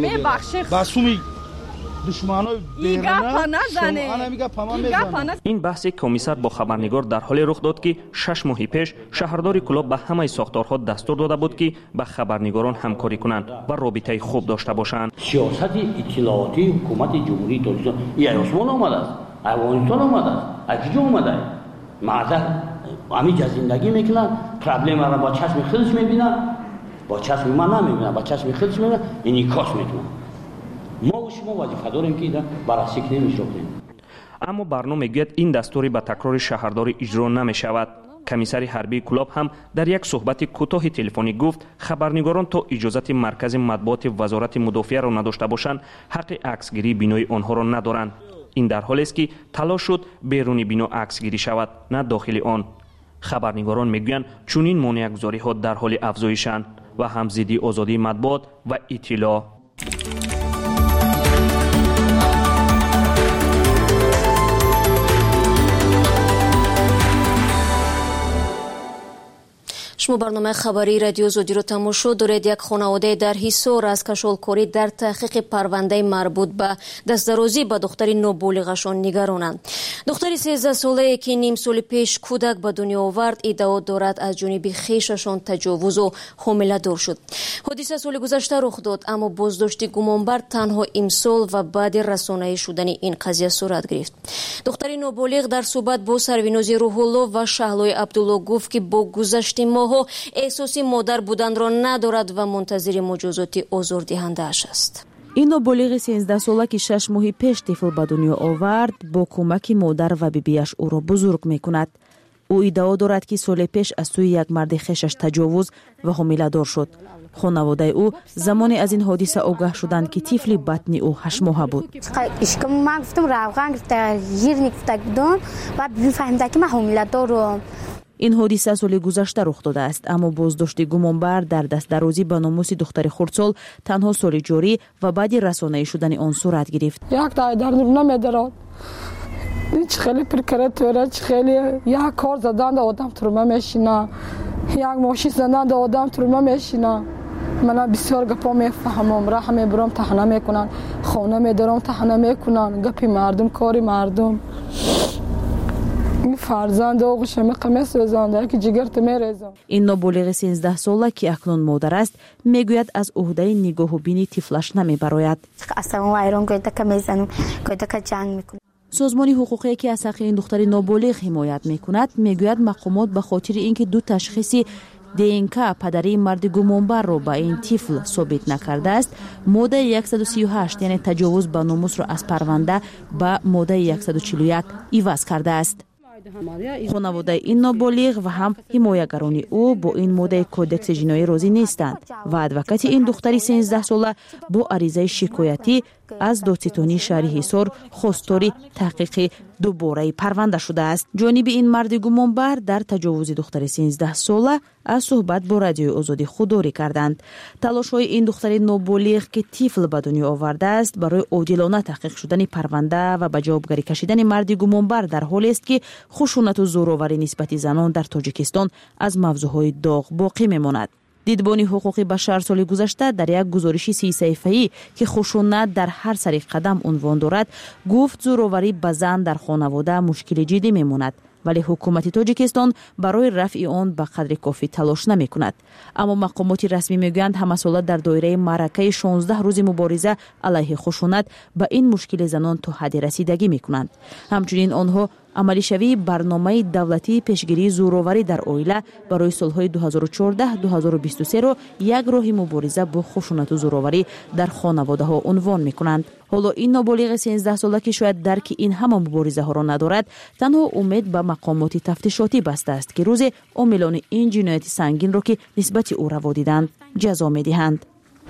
ин баҳси комиссар бо хабарнигор дар ҳоле рух дод ки шаш моҳи пеш шаҳрдори Кулоб ба ҳамаи сохторҳо дастур дода буд ки ба хабарнигорон ҳамкорӣ кунанд ва робитаи хуб дошта бошанд. сиёсати иттилоотии ҳукумати ҷумҳурии Тоҷикистон ин осмон омадааст, Афғонистон омадааст, аз ҷо омадааст. маъзар ҳамиҷа зиндагӣ мекунад, проблемаро ба чашми худш мебинад, با چشم من نمیبینم، با چشم خودش میبینم، اینی کاش میتونم. ما و شما وظیفه داریم که بررسی کنیم اجرا کنیم. اما برنامه میگوید این دستوری به تکرار شهرداری اجرا نمیشود. کمیسری حربی کلاب هم در یک صحبت کوتاه تلفنی گفت خبرنگاران تا اجازت مرکز مطبوعات وزارت مدافعه را نداشته باشند حق عکسگیری بینای آنها را ندارند. این در حالی است که تلاش شد بیرون بینا عکسگیری شود، نه داخل آن. خبرنگاران میگویند چنین مانع‌گذاری ها در حال افزایشند و همزیدی آزادی مطبوعات و اطلاع. شما برنامه خبری رادیو زودی رو تماشا دارید. یک خانواده در حصار از کشالکاری در تحقیق پرونده مربوط به دستدرازی به دختری نوبالغشان نگرانند. دختری سیزده ساله که نیم سال پیش کودک به دنیا آورد ادعا دارد از جانب خویششان تجاوز و حامله دار شد. حادثه سال گذشته رخ داد، اما بازداشت گمانبر تنها امسال و بعد رسانه‌ای شدن این قضیه صورت گرفت. دختری نوبالغ در صحبت با سرویناز روح‌الله و شهلای عبدالله گفت که با گذشت ماها احساس مادر بودن را ندارد و منتظر مجازات آزاردهنده اش است. این نوبالغ سیزده ساله که شش ماه پیش طفل به دنیا آورد با کمک مادر و بیبیش او را بزرگ میکند. او ادعا دارد که سال پیش از سوی یک مرد خویشش تجاوز و حامله دار شد. خانواده او زمانی از این حادثه آگاه شدند که طفل بطن او هشت ماه بود. اشکم من گفتم روغن گرفته گیر نگفته بودن و فهمیده که من حامله دارم. این حادثه سال گذشته رخ داده است، اما بازداشت گمانبر در دست درازی به ناموس دختر خردسال تنها سال جاری و بعد رسانه‌ای شدن آن صورت گرفت. یک تا در نمیدارد. هیچ خیلی پرکره توره خیلی یک کار زدن دا آدم ترمه میشینه، یک ماشین زدن دا آدم ترمه میشینه. من بسیار گپا میفهمم، راه میبرم تهنه میکنن، خانه میدارم تهنه میکنن، گپی مردم کاری مردم. فرزند آقوش می قمیص بزنده که جگرت میریزم. این نوبالغ سیزده ساله که اکنون مادر است میگوید از عهده نگاه و بینی طفلش نمیبراید. اصلا وایرون گویده که میزنم، گویده که جنگ میکنم. سازمان حقوقی که از حق این دختر نوبالغ حمایت میکند میگوید مقامات به خاطر اینکه دو تشخیصی دینکا پدری مرد گمانبر را به این طفل ثابت نکرده است، ماده صد و سی و هشت یعنی تجاوز به ناموس را از پرونده به ماده صد و چهل و یک عوض کرده است. خانواده این نوبالغ و هم حمایتگران او با این ماده کودکس جنایی راضی نیستند و ادوکات این دختری سیزده ساله با عریضه شکایتی از دادستانی شهر حصار خواستار تحقیق دوباره پرونده شده است. جانب این مرد گمانبر در تجاوز دختر سیزده ساله از صحبت با رادیوی آزادی خودداری کردند. تلاش های این دختر نوبالغ که طفل به دنیا آورده است برای عادلانه تحقیق شدن پرونده و به جوابگری کشیدن مرد گمانبر در حالی است که خشونت و زورآوری نسبت زنان در تاجیکستان از موضوعهای داغ باقی میماند. دیدبان حقوق بشر سال گذشته در یک گزارش سی صفحه‌ای که خشونت در هر سری قدم عنوان دارد گفت زورآوری به زن در خانواده مشکل جدی میماند، ولی حکومت تاجیکستان برای رفع آن به قدر کافی تلاش نمی کند. اما مقامات رسمی میگویند همه ساله در دایره معرکه شانزده روز مبارزه علیه خشونت به این مشکل زنان تا حد رسیدگی می کنند. همچنین آنها عملی شوی برنامه دولتی پیشگیری زورآوری در عائله برای سالهای دو هزار و چهارده تا دو هزار و بیست و سه را یک راه مبارزه با خشونت و زورآوری در خانواده ها عنوان می کنند. حالا این نوبالغ سیزده ساله که شاید درک این همه مبارزه ها را ندارد، تنها امید به مقامات تفتیشاتی بسته است که روز عاملان این جنایت سنگین را که نسبت او روا دیدند جزا می دهند.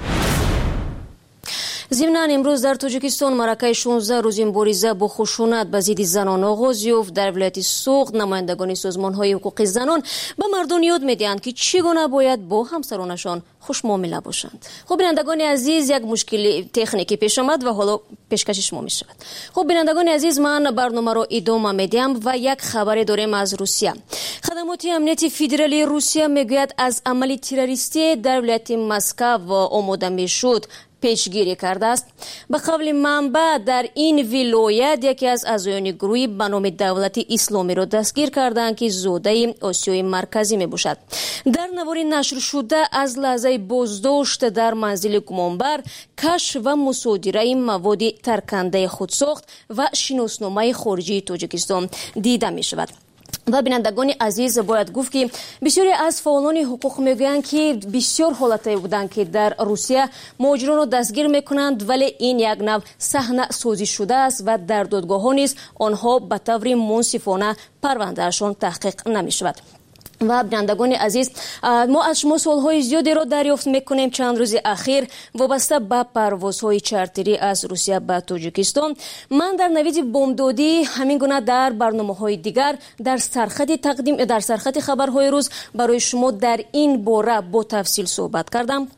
ضمناً امروز در تاجیکستان معرکه شانزده روزه مبارزه با خشونت به ضد زنان آغاز یافت. در ولایت سوق نمایندگان سازمان‌های حقوق زنان به مردم یاد می‌دهند که چگونه باید با همسرانشان خوش معامله باشند. خب بینندگان عزیز، یک مشکل تکنیکی پیش آمد و حالا پیشکش شما می‌شود. خب بینندگان عزیز، من برنامه را ادامه می‌دهم و یک خبر داریم از روسیه. خدمات امنیتی فدرالی روسیه میگوید از عمل تروریستی در ولایت مسکو آماده می‌شد پیشگیری کرده است. به قول منبع در این ولایت یکی از اعضایان گروهی به نام دولت اسلامی را دستگیر کردند که زوده آسیای مرکزی می باشد. در نواری نشر شده از لحظه بازداشت در منزل گمانبر کشف و مصادره مواد ترکنده خودساخت و شناسنامه خارجی تاجیکستان دیده می شود. و بینندگان عزیز، باید گفت که بسیاری از فعالان حقوق میگویند که بسیار حالتایی بودند که در روسیه مهاجران را دستگیر میکنند، ولی این یک نوع صحنه سازی شده است و در دادگاه ها نیز آنها به طور منصفانه پروندهشان تحقیق نمی شود. و بینندگان عزیز، ما از شما سوالهای زیادی را دریافت میکنیم چند روز اخیر وابسته به پروازهای چارتری از روسیه به تاجیکستان. من در نوید بامدادی همین گونه در برنامه‌های دیگر در سرخط تقدیم در سرخط خبرهای روز برای شما در این باره با تفصیل صحبت کردم.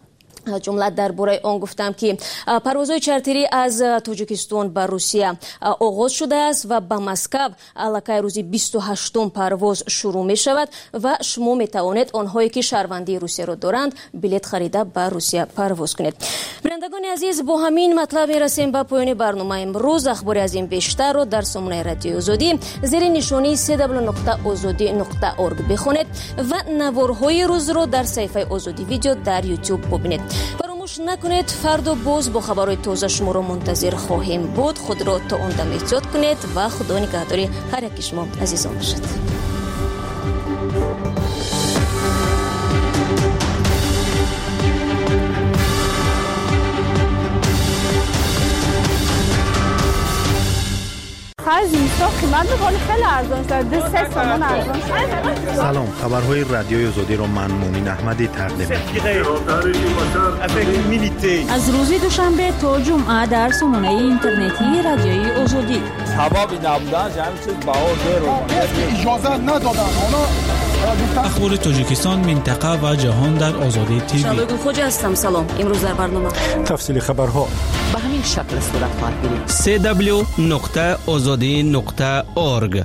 جمله درباره آن گفتم که پروازهای چارتری از تاجیکستان به روسیه آغاز شده است و به مسکو الکی روزی بیست و هشتم پرواز شروع می شود و شما می توانید آنهایی که شهروندی روسیه را دارند بلیط خریده به روسیه پرواز کنید. بینندگان عزیز، با همین مطلب می رسیم به پایان برنامه امروز. اخباری از این بیشتر رو در سامانه رادیو آزادی زیر نشانی سی دبلیو نقطه آزادی نقطه اورگ بخونید و نوارهای روز رو در صفحه آزادی ویدیو در یوتیوب ببینید. فراموش نکنید فردا باز با خبرهای تازه شما رو منتظر خواهیم بود. خود را تا اون دم احتیاط کنید و خدا نگهداری هر یک شما عزیزان باشد. از اینستا قیمت میکنه خیلی ارزان شد. دو سه سامان ارزان شد. سلام، خبرهای رادیوی آزادی رو من مومین احمدی تقدیم می‌کنم. از روز دوشنبه تا جمعه در سامانه اینترنتی رادیوی آزادی. حبابی نبودن جمعی چیز بهار داره. اجازه ندادن. اخبار تاجیکستان، منطقه و جهان در آزادی تیوی. شادو خوجا هستم. سلام. امروز در برنامه تفصیل خبرها به همین شکل صورت خواهد گرفت. سی دبلیو نقطه آزادی نقطه اورگ.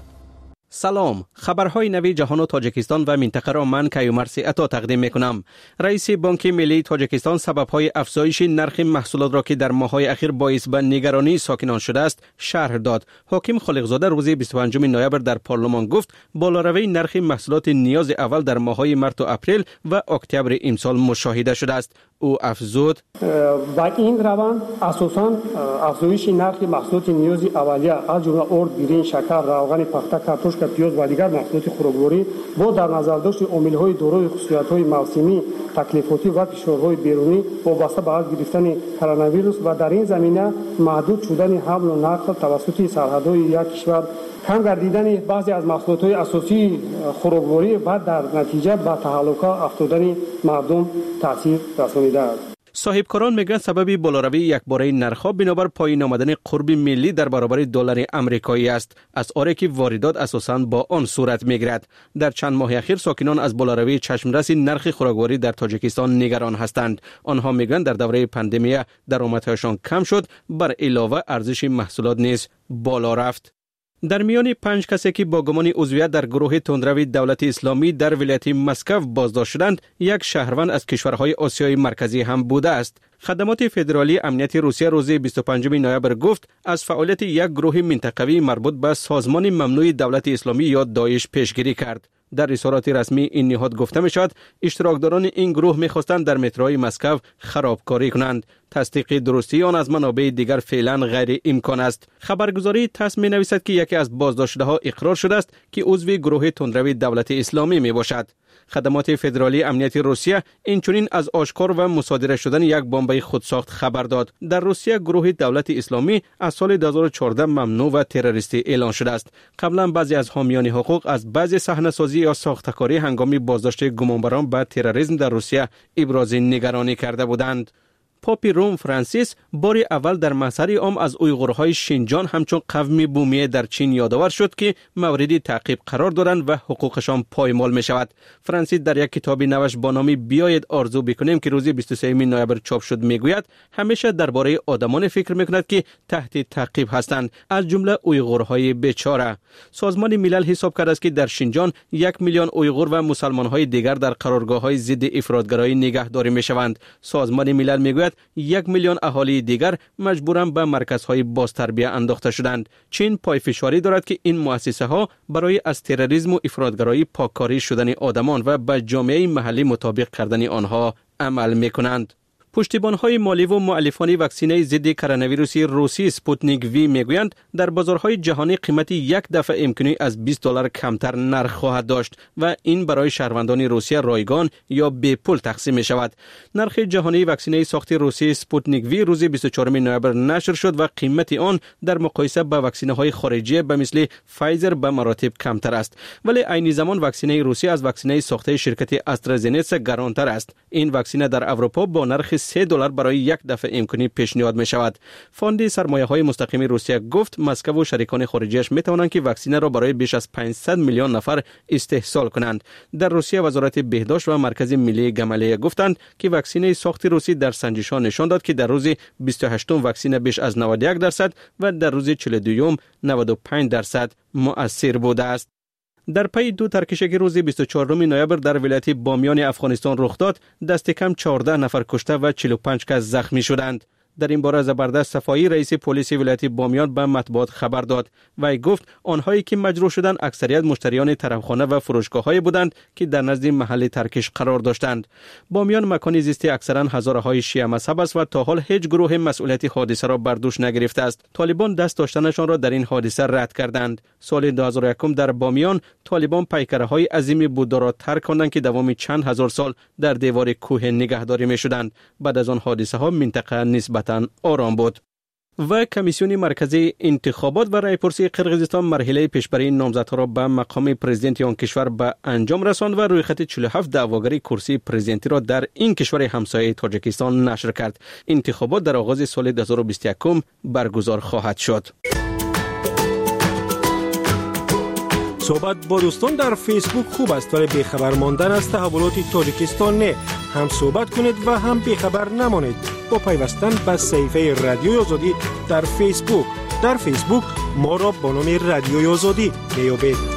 سلام، خبرهای نوی جهان و تاجیکستان و منطقه را من کیومرث عطا تقدیم میکنم. رئیس بانک ملی تاجیکستان سببهای افزایش نرخ محصولات را که در ماه‌های اخیر باعث به نگرانی ساکنان شده است شرح داد. حاکم خالقزاده روز بیست و پنجم نوامبر در پارلمان گفت بالاروی نرخ محصولات نیاز اول در ماه‌های مارس و اپریل و اکتبر امسال مشاهده شده است. او افزود با این روند اساساً افزایش نرخ محصولات نیاز اولیه از جمله ارد، بیرین، شکر، روغن پخته، کارتوشک، پیاز و دیگر محصولات خوراکواری با در نظر داشت عامل‌های دارای خصوصیت‌های موسمی، تکلیفاتی و فشارهای بیرونی وابسته به از گرفتن کرونا ویروس و در این زمینه محدود شدن حمل و نقل توسط سرحدهای یک کشور، کم گردیدن بعضی از محصولات اساسی خوراکواری و در نتیجه به تهلکه افتادن مردم تاثیر رسانیده است. صاحبکاران میگن سبب بالاروی یکباره نرخ‌ها بنابر پایین آمدن قرب ملی در برابر دلار آمریکایی است، از آنکه که واردات اساساً با آن صورت میگیرد. در چند ماه اخیر ساکنان از بالاروی چشمرس نرخ خوراکواری در تاجیکستان نگران هستند. آنها میگن در دوره پاندمی درآمدهایشان کم شد، بر علاوه ارزش محصولات نیز بالا رفت. در میان پنج کسی که با گمان عضویت در گروه تندروی دولت اسلامی در ولایت مسکو بازداشت شدند، یک شهروند از کشورهای آسیای مرکزی هم بوده است. خدمات فدرالی امنیت روسیه روز بیست و پنجم نوامبر گفت از فعالیت یک گروه منطقوی مربوط به سازمان ممنوع دولت اسلامی یا داعش پیشگیری کرد. در اظهارات رسمی این نهاد گفته می شود اشتراکداران این گروه می خواستند در متروی مسکو خرابکاری کنند. تصدیق درستی آن از منابع دیگر فعلا غیر امکان است. خبرگزاری تاس می نویسد که یکی از بازداشته ها اقرار شده است که عضو گروه تندروی دولت اسلامی می باشد. خدمات فدرالی امنیت روسیه اینچنین از آشکار و مصادره شدن یک بمب خودساخت خبر داد. در روسیه گروه دولت اسلامی از سال دو هزار و چهارده ممنوع و تروریستی اعلان شده است. قبلا بعضی از حامیان حقوق از بعضی صحنه‌سازی یا ساختکاری هنگامی بازداشت گمانبران به تروریسم در روسیه ابراز نگرانی کرده بودند. پاپ روم فرانسیس بار اول در مسئله عام از اویغورهای شینجان همچون قوم بومی در چین یادآور شد که مورد تعقیب قرار دارند و حقوقشان پایمال می شود. فرانسیس در یک کتاب نوشت با نام بیایید آرزو بکنیم که روز بیست و سوم نوامبر چاپ شد میگوید همیشه درباره آدمان فکر میکند که تحت تعقیب هستند، از جمله اویغورهای بیچاره. سازمان ملل حساب کرده است که در شینجان یک میلیون اویغور و مسلمانهای دیگر در قرارگاه‌های ضد افراطگرایی نگهداری میشوند. سازمان ملل میگوید یک میلیون اهالی دیگر مجبوراً به مرکزهای بازتربیه انداخته شدند. چین پایفشاری دارد که این مؤسسه ها برای از تروریسم و افراطگرایی پاککاری شدن آدمان و به جامعه محلی مطابق کردن آنها عمل میکنند. پشتیبان‌های مالی و مؤلفان واکسینه ضد کرونا ویروس روسی سپوتنیک وی میگویند در بازارهای جهانی قیمت یک دفعه امکانی از بیست دلار کمتر نرخ خواهد داشت و این برای شهروندان روسیه رایگان یا بی پول تقسیم می شود. نرخ جهانی واکسینه ساخت روسی سپوتنیک وی روز بیست و چهارم نوامبر نشر شد و قیمت آن در مقایسه با واکسینه‌های خارجی به مثل فایزر به مراتب کمتر است، ولی عین زمان واکسینه روسی از واکسینه ساخته شرکت استرازنیکا گرانتر است. این واکسینه در اروپا با نرخ سه دلار برای یک دفع امکانی پیشنهاد می شود. فاند سرمایه های مستقیم روسیه گفت مسکو و شریکان خارجیش می توانند که واکسن را برای بیش از پانصد میلیون نفر استحصال کنند. در روسیه وزارت بهداشت و مرکز ملی گمالیه گفتند که واکسن ساخت روسی در سنجش‌ها نشان داد که در روز بیست و هشتم واکسن بیش از نود و یک درصد و در روز چهل و دوم نود و پنج درصد مؤثر بوده است. در پی دو ترکشی که روز بیست و چهارم نوامبر در ولایت بامیان افغانستان رخ داد، دست کم چهارده نفر کشته و چهل و پنج کس زخمی شدند. در این باره زبردست صفایی رئیس پلیس ولایت بامیان به مطبوعات خبر داد و ای گفت آنهایی که مجروح شدند اکثریت مشتریان طرفخانه و فروشگاه‌های بودند که در نزد محل ترکش قرار داشتند. بامیان مکانی زیستی اکثرا هزاره‌های شیعه مذهب است و تا حال هیچ گروه مسئولیت حادثه را بر دوش نگرفته است. طالبان دست داشتنشان را در این حادثه رد کردند. سال دو هزار و یک در بامیان طالبان پیکره‌های عظیم بودا را ترک کردند که دوام چند هزار سال در دیوار کوه نگهداری می‌شدند. بعد از آن حادثه‌ها منطقه نسبتاً آرام بود. و کمیسیون مرکزی انتخابات و رایپرسی قرقیزستان مرحله پیشبری نامزدها را به مقام پرزیدنت آن کشور به انجام رساند و رویخط چهل و هفت دعواگری کرسی پرزیدنتی را در این کشور همسایه تاجیکستان نشر کرد. انتخابات در آغاز سال دو هزار و بیست و یک برگزار خواهد شد. صحبت با دوستان در فیسبوک خوب است ولی بیخبر ماندن از تحولات تاجیکستان نه. هم صحبت کنید و هم بیخبر نمانید با پیوستن به صفحه رادیوی آزادی در فیسبوک. در فیسبوک ما را با نام رادیوی آزادی بیابید.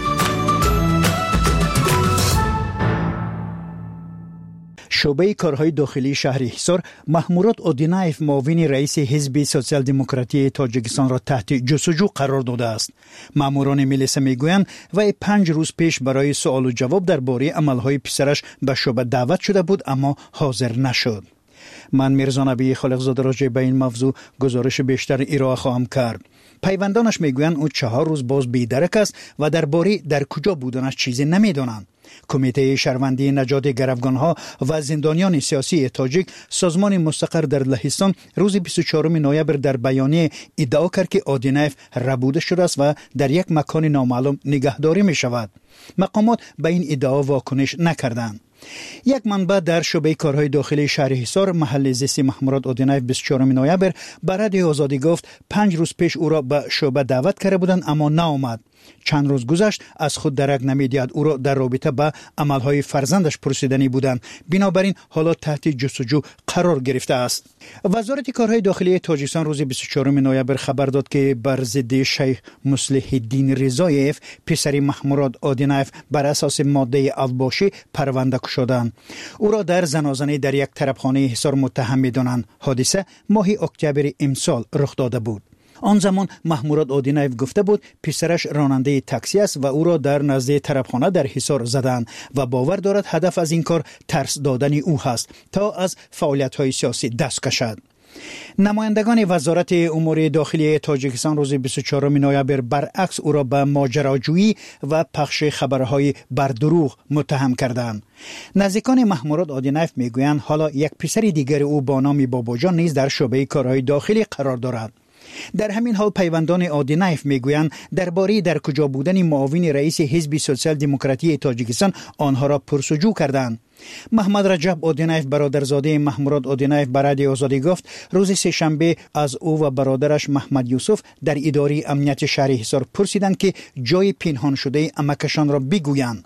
شعبه کارهای داخلی شهر حصار محمورات اودینایف معاون رئیس حزب سوسیال دموکراتی تاجیکستان را تحت جستجو قرار داده است. ماموران ملیسا میگویند و پنج روز پیش برای سوال و جواب درباره عملهای پسرش به شعبه دعوت شده بود اما حاضر نشد. من میرزا نبی خالقزاده راجع به این موضوع گزارش بیشتر ارائه خواهم کرد. پیوندانش میگویند او چهار روز باز بی‌درک است و درباره در کجا بودنش چیزی نمیدانند. کمیته شهروندی نجات گروگانها و زندانیان سیاسی تاجیک سازمان مستقر در لهستان روز بیست و چهارم نوامبر در بیانیه ادعا کرد که اودینایف ربوده شده است و در یک مکان نامعلوم نگهداری می شود. مقامات به این ادعا واکنش نکردند. یک منبع در شعبه کارهای داخلی شهر حصار محل زیستی محمورات اودینایف بیست و چهارم نوامبر به رادیو آزادی گفت پنج روز پیش او را به شعبه دعوت کرده بودند اما نآمد. چند روز گذشت از خود درک نمی‌دهد او را در رابطه با عملهای فرزندش پرسیدنی بودند. بنابراین حالا تحت جستجو قرار گرفته است. وزارت کارهای داخلی تاجیکستان روز بیست و چهارم نوامبر خبر داد که بر ضد شیخ مصلح الدین رضایف پسر محمورات اودینایف بر اساس ماده الباشی پرونده شدند. او را در زنازنه در یک طرفخانه حصار متهم می‌دانند. حادثه ماه اکتبر امسال رخ داده بود. آن زمان محمورات اودینایف گفته بود پسرش راننده تاکسی است و او را در نزد طرفخانه در حصار زدند و باور دارد هدف از این کار ترس دادن او هست تا از فعالیت‌های سیاسی دست کشد. نمایندگان وزارت امور داخلی تاجیکستان روز بیست و چهارم نوامبر برعکس او را به ماجراجویی و پخش خبرهای بر دروغ متهم کردند. نزدیکان محمورات اودینایف میگویند حالا یک پسر دیگر او با نام باباجان نیز در شعبه کارهای داخلی قرار دارد. در همین حال پیوندان اودینایف میگویند درباره در کجا بودن معاون رئیس حزب سوسیال دموکراتی تاجیکستان آنها را پرسجو کردند. محمد رجب اودینایف برادرزاده محمورات اودینایف به رادیو آزادی گفت روز سه شنبه از او و برادرش محمد یوسف در اداره امنیت شهر حصار پرسیدند که جای پنهان شده امکشان را بگویند.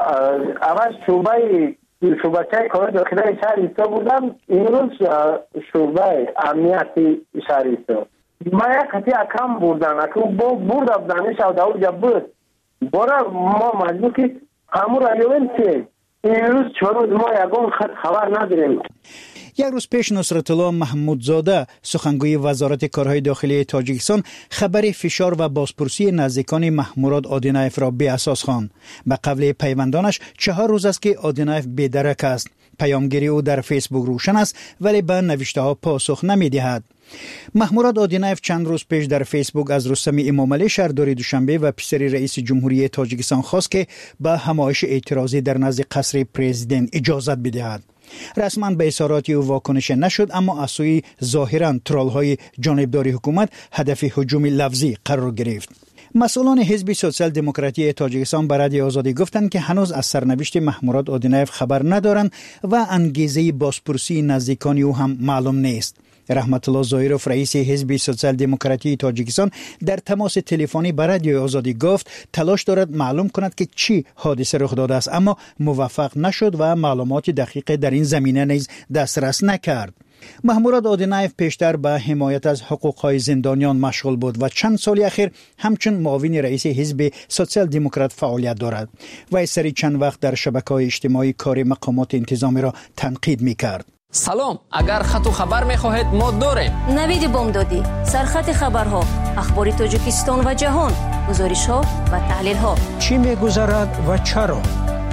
اول شعبه شعبه کار داخلی شهر حصار بودم، امروز شعبه امنیت شهر حصار. ما یک خطی اکم بردن اکم برد افزانش او داود جبود برا ما مجبور که همون رایوین چه این روز چهار روز ما یکون خط خبر نداریم. یک روز پیش نصرت الله محمودزاده سخنگوی وزارت کارهای داخلی تاجیکستان خبر فشار و بازپرسی نزدیکان محمورات اودینایف را بی اساس خواند. به قول پیوندانش چهار روز است که اودینایف بی‌درک است. پیامگیری او در فیسبوک روشن است ولی به نوشته ها پاسخ نمی‌دهد. محمورات اودینایف چند روز پیش در فیسبوک از رستم امامعلی شهردار دوشنبه و پسر رئیس جمهوری تاجیکستان خواست که به همایش اعتراضی در نزد قصر پرزیدنت اجازت بدهد. رسما به اظهارات او واکنش نشد اما از سوی ظاهرا ترال‌های جانبدار حکومت هدف هجوم لفظی قرار گرفت. مسئولان حزب سوسیال دموکراتی تاجیکستان به رادیو آزادی گفتند که هنوز از سرنوشت محمورات اودینایف خبر ندارند و انگیزه بازپرسی نزدیکان او هم معلوم نیست. رحمت الله ظاهروف رئیس حزب سوسیال دموکراتی تاجیکستان در تماس تلفنی با رادیو آزادی گفت تلاش دارد معلوم کند که چی حادثه رخ داده است، اما موفق نشد و معلومات دقیق در این زمینه نیز دسترس نکرد. محمورات اودینایف پیشتر به حمایت از حقوقهای زندانیان مشغول بود و چند سال اخیر همچون معاون رئیس حزب سوسیال دموکرات فعالیت دارد و سری چند وقت در شبکه‌های اجتماعی کار مقامات انتظامی را تنقید می‌کرد. سلام، اگر خط و خبر می‌خواهید ما داریم. نوید بامدادی، سرخط خبرها، اخبار تاجیکستان و جهان، گزارش‌ها و تحلیل‌ها. چی می‌گذرد و چرا؟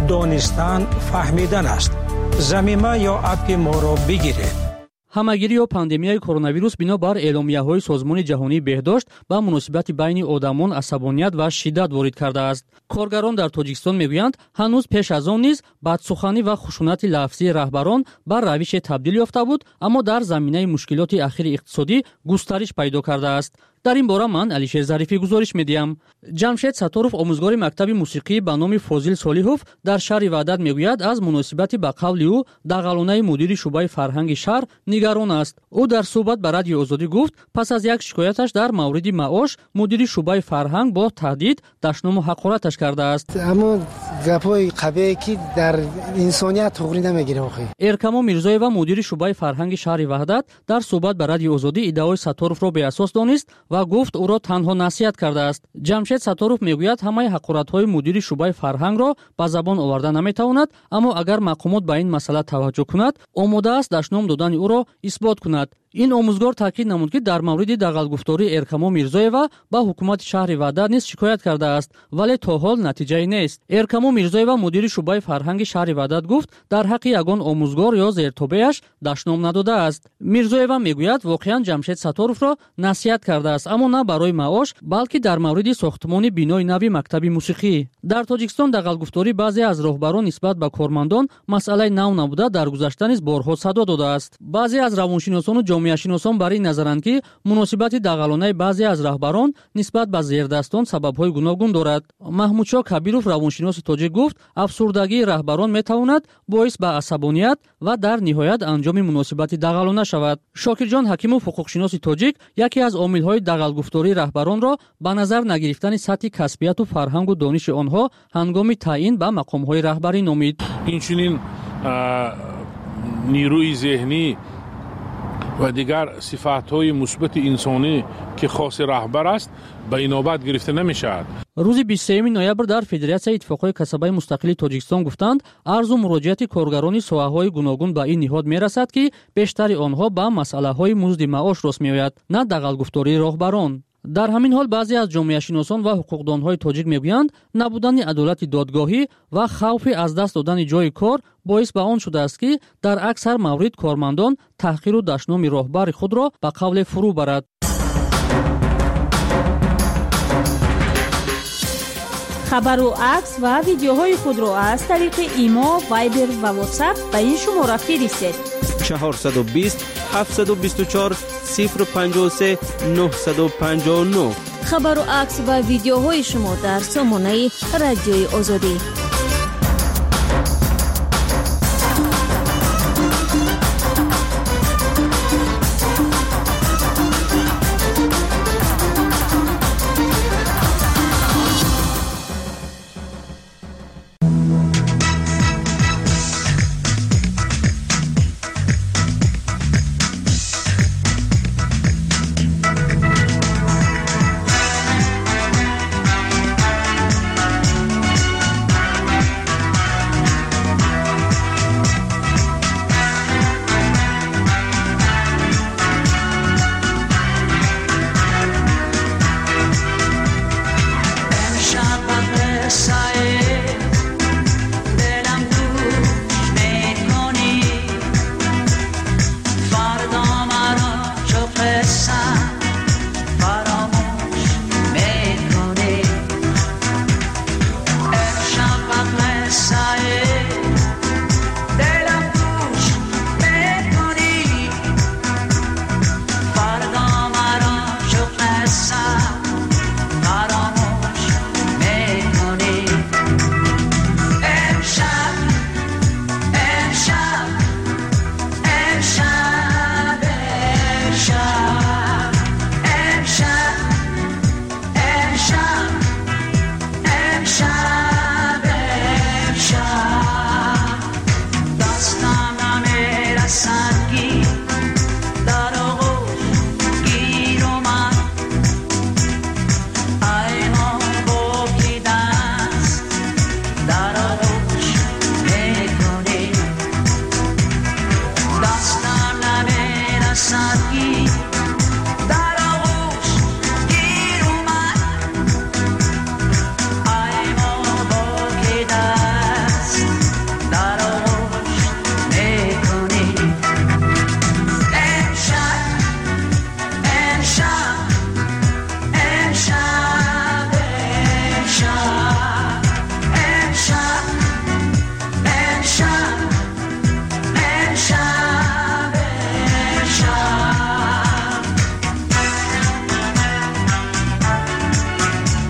دانستن فهمیدن است. زمینه یا اپ ما را بگیرید. ҳамагирӣ ё пандемияи коронавирус бино бар эъломияҳои созмони ҷаҳонии беҳдошт ба муносибати байни одамон асабоният ва шиддат ворид кардааст. коргарон дар тоҷикистон мегӯянд ҳанӯз пеш аз он низ бадсуханӣ ва хушунати лафзии раҳбарон ба равише табдил ёфта буд, аммо дар заминаи мушкилоти ахири иқтисодӣ густариш пайдо кардааст. дар ин бора ман алишер зарифӣ гузориш медиҳам. ҷамшед саторов омӯзгори мактаби мусиқӣ ба номи Фозил Солиҳов дар шаҳри Ваҳдат мегӯяд аз муносибати ба қавли ӯ дағалонаи мудири шуъбаи фарҳанги шаҳр нигарон аст. ӯ дар суҳбат ба радиои Озодӣ гуфт пас аз як шикояташ дар мавриди маош мудири шуъбаи фарҳанг бо таҳдид дашному ҳақораташ кардааст. аммо гапҳои қабие ки дар инсоният туғри намегирад. охи Эркамо Мирзоева мудири шуъбаи фарҳанги шаҳри Ваҳдат дар суҳбат ба радиои Озодӣ иддаои Саторовро беасос донист ва гуфт ӯро танҳо насиҳат кардааст. ҷамшед Саторов мегӯяд ҳамаи ҳақоратҳои мудири шуъбаи фарҳангро ба забон оварда наметавонад, аммо агар мақомот ба ин масъала таваҷҷӯҳ кунад, омодааст дашном додани ӯро исбот кунад. ин омӯзгор таъкид намуд ки дар мавриди дағалгуфтории Эркамо Мирзоева ба ҳукумати шаҳри Ваҳдат низ шикоят кардааст, вале то ҳол натиҷае нест. Эркамо Мирзоева мудири шуъбаи фарҳанги шаҳри Ваҳдат гуфт дар ҳаққи ягон омӯзгор ё зертобеаш дашном надодааст. Мирзоева мегӯяд воқеан ҷамшед Саторовро насиҳат кардааст, аммо на барои маош, балки дар мавриди сохтмони бинои нави мактаби мусиқӣ. дар Тоҷикистон дағалгуфторӣ баъзе аз роҳбарон нисбат ба кормандон масъалаи нав набуда дар гузашта низ борҳо садо додааст. баъзе аз равоншиносону ҷомеашиносон бар ин назаранд ки муносибати дағалонаи баъзе аз раҳбарон нисбат ба зердастон сабабҳои гуногун дорад. Маҳмудшоҳ Кабиров равоншиноси тоҷик гуфт афсурдагии раҳбарон метавонад боис ба асабоният ва дар ниҳоят анҷоми муносибати дағалона шавад. Шокирҷон Ҳакимов ҳуқуқшиноси тоҷик яке аз омилҳои дағалгуфтории раҳбаронро ба назар нагирифтани сатҳи касбияту фарҳангу дониши онҳо ҳангоми таъин ба мақомҳои раҳбарӣ номид. инчунин нирӯи зеҳнӣ و دیگر صفات‌های مثبت انسانی که خاص رهبر است به اینابت گرفته نمی‌شود. روز بیست و سوم ноябр дар Федератсияи Иттифоқҳои касабаи мустақили Тоҷикистон гуфтанд, арзу муроҷиати коргарони соҳаҳои гуногун ба ин ниҳод мерасад ки бештари онҳо ба масъалаҳои музди маош рост меояд, на дағалгуфтории роҳбарон. дар ҳамин ҳол баъзе аз ҷомеашиносон ва ҳуқуқдонҳои тоҷик мегӯянд набудани адолати додгоҳӣ ва хавфи аз даст додани ҷои кор боис ба он шудааст ки дар аксар маврид кормандон таҳқиру дашноми роҳбари худро ба қавле фурӯ барад. хабару акс ва видеоҳои худро аз тариқи имо, вайбер ва ватсап ба ин шумора фиристед. чаҳорсад و بیست هفتصد و بیست و چهار صفر پنجاه و سه نهصد و پنجاه و نه. خبر و عکس و ویدیوهای شما در سامانه رادیوی آزادی.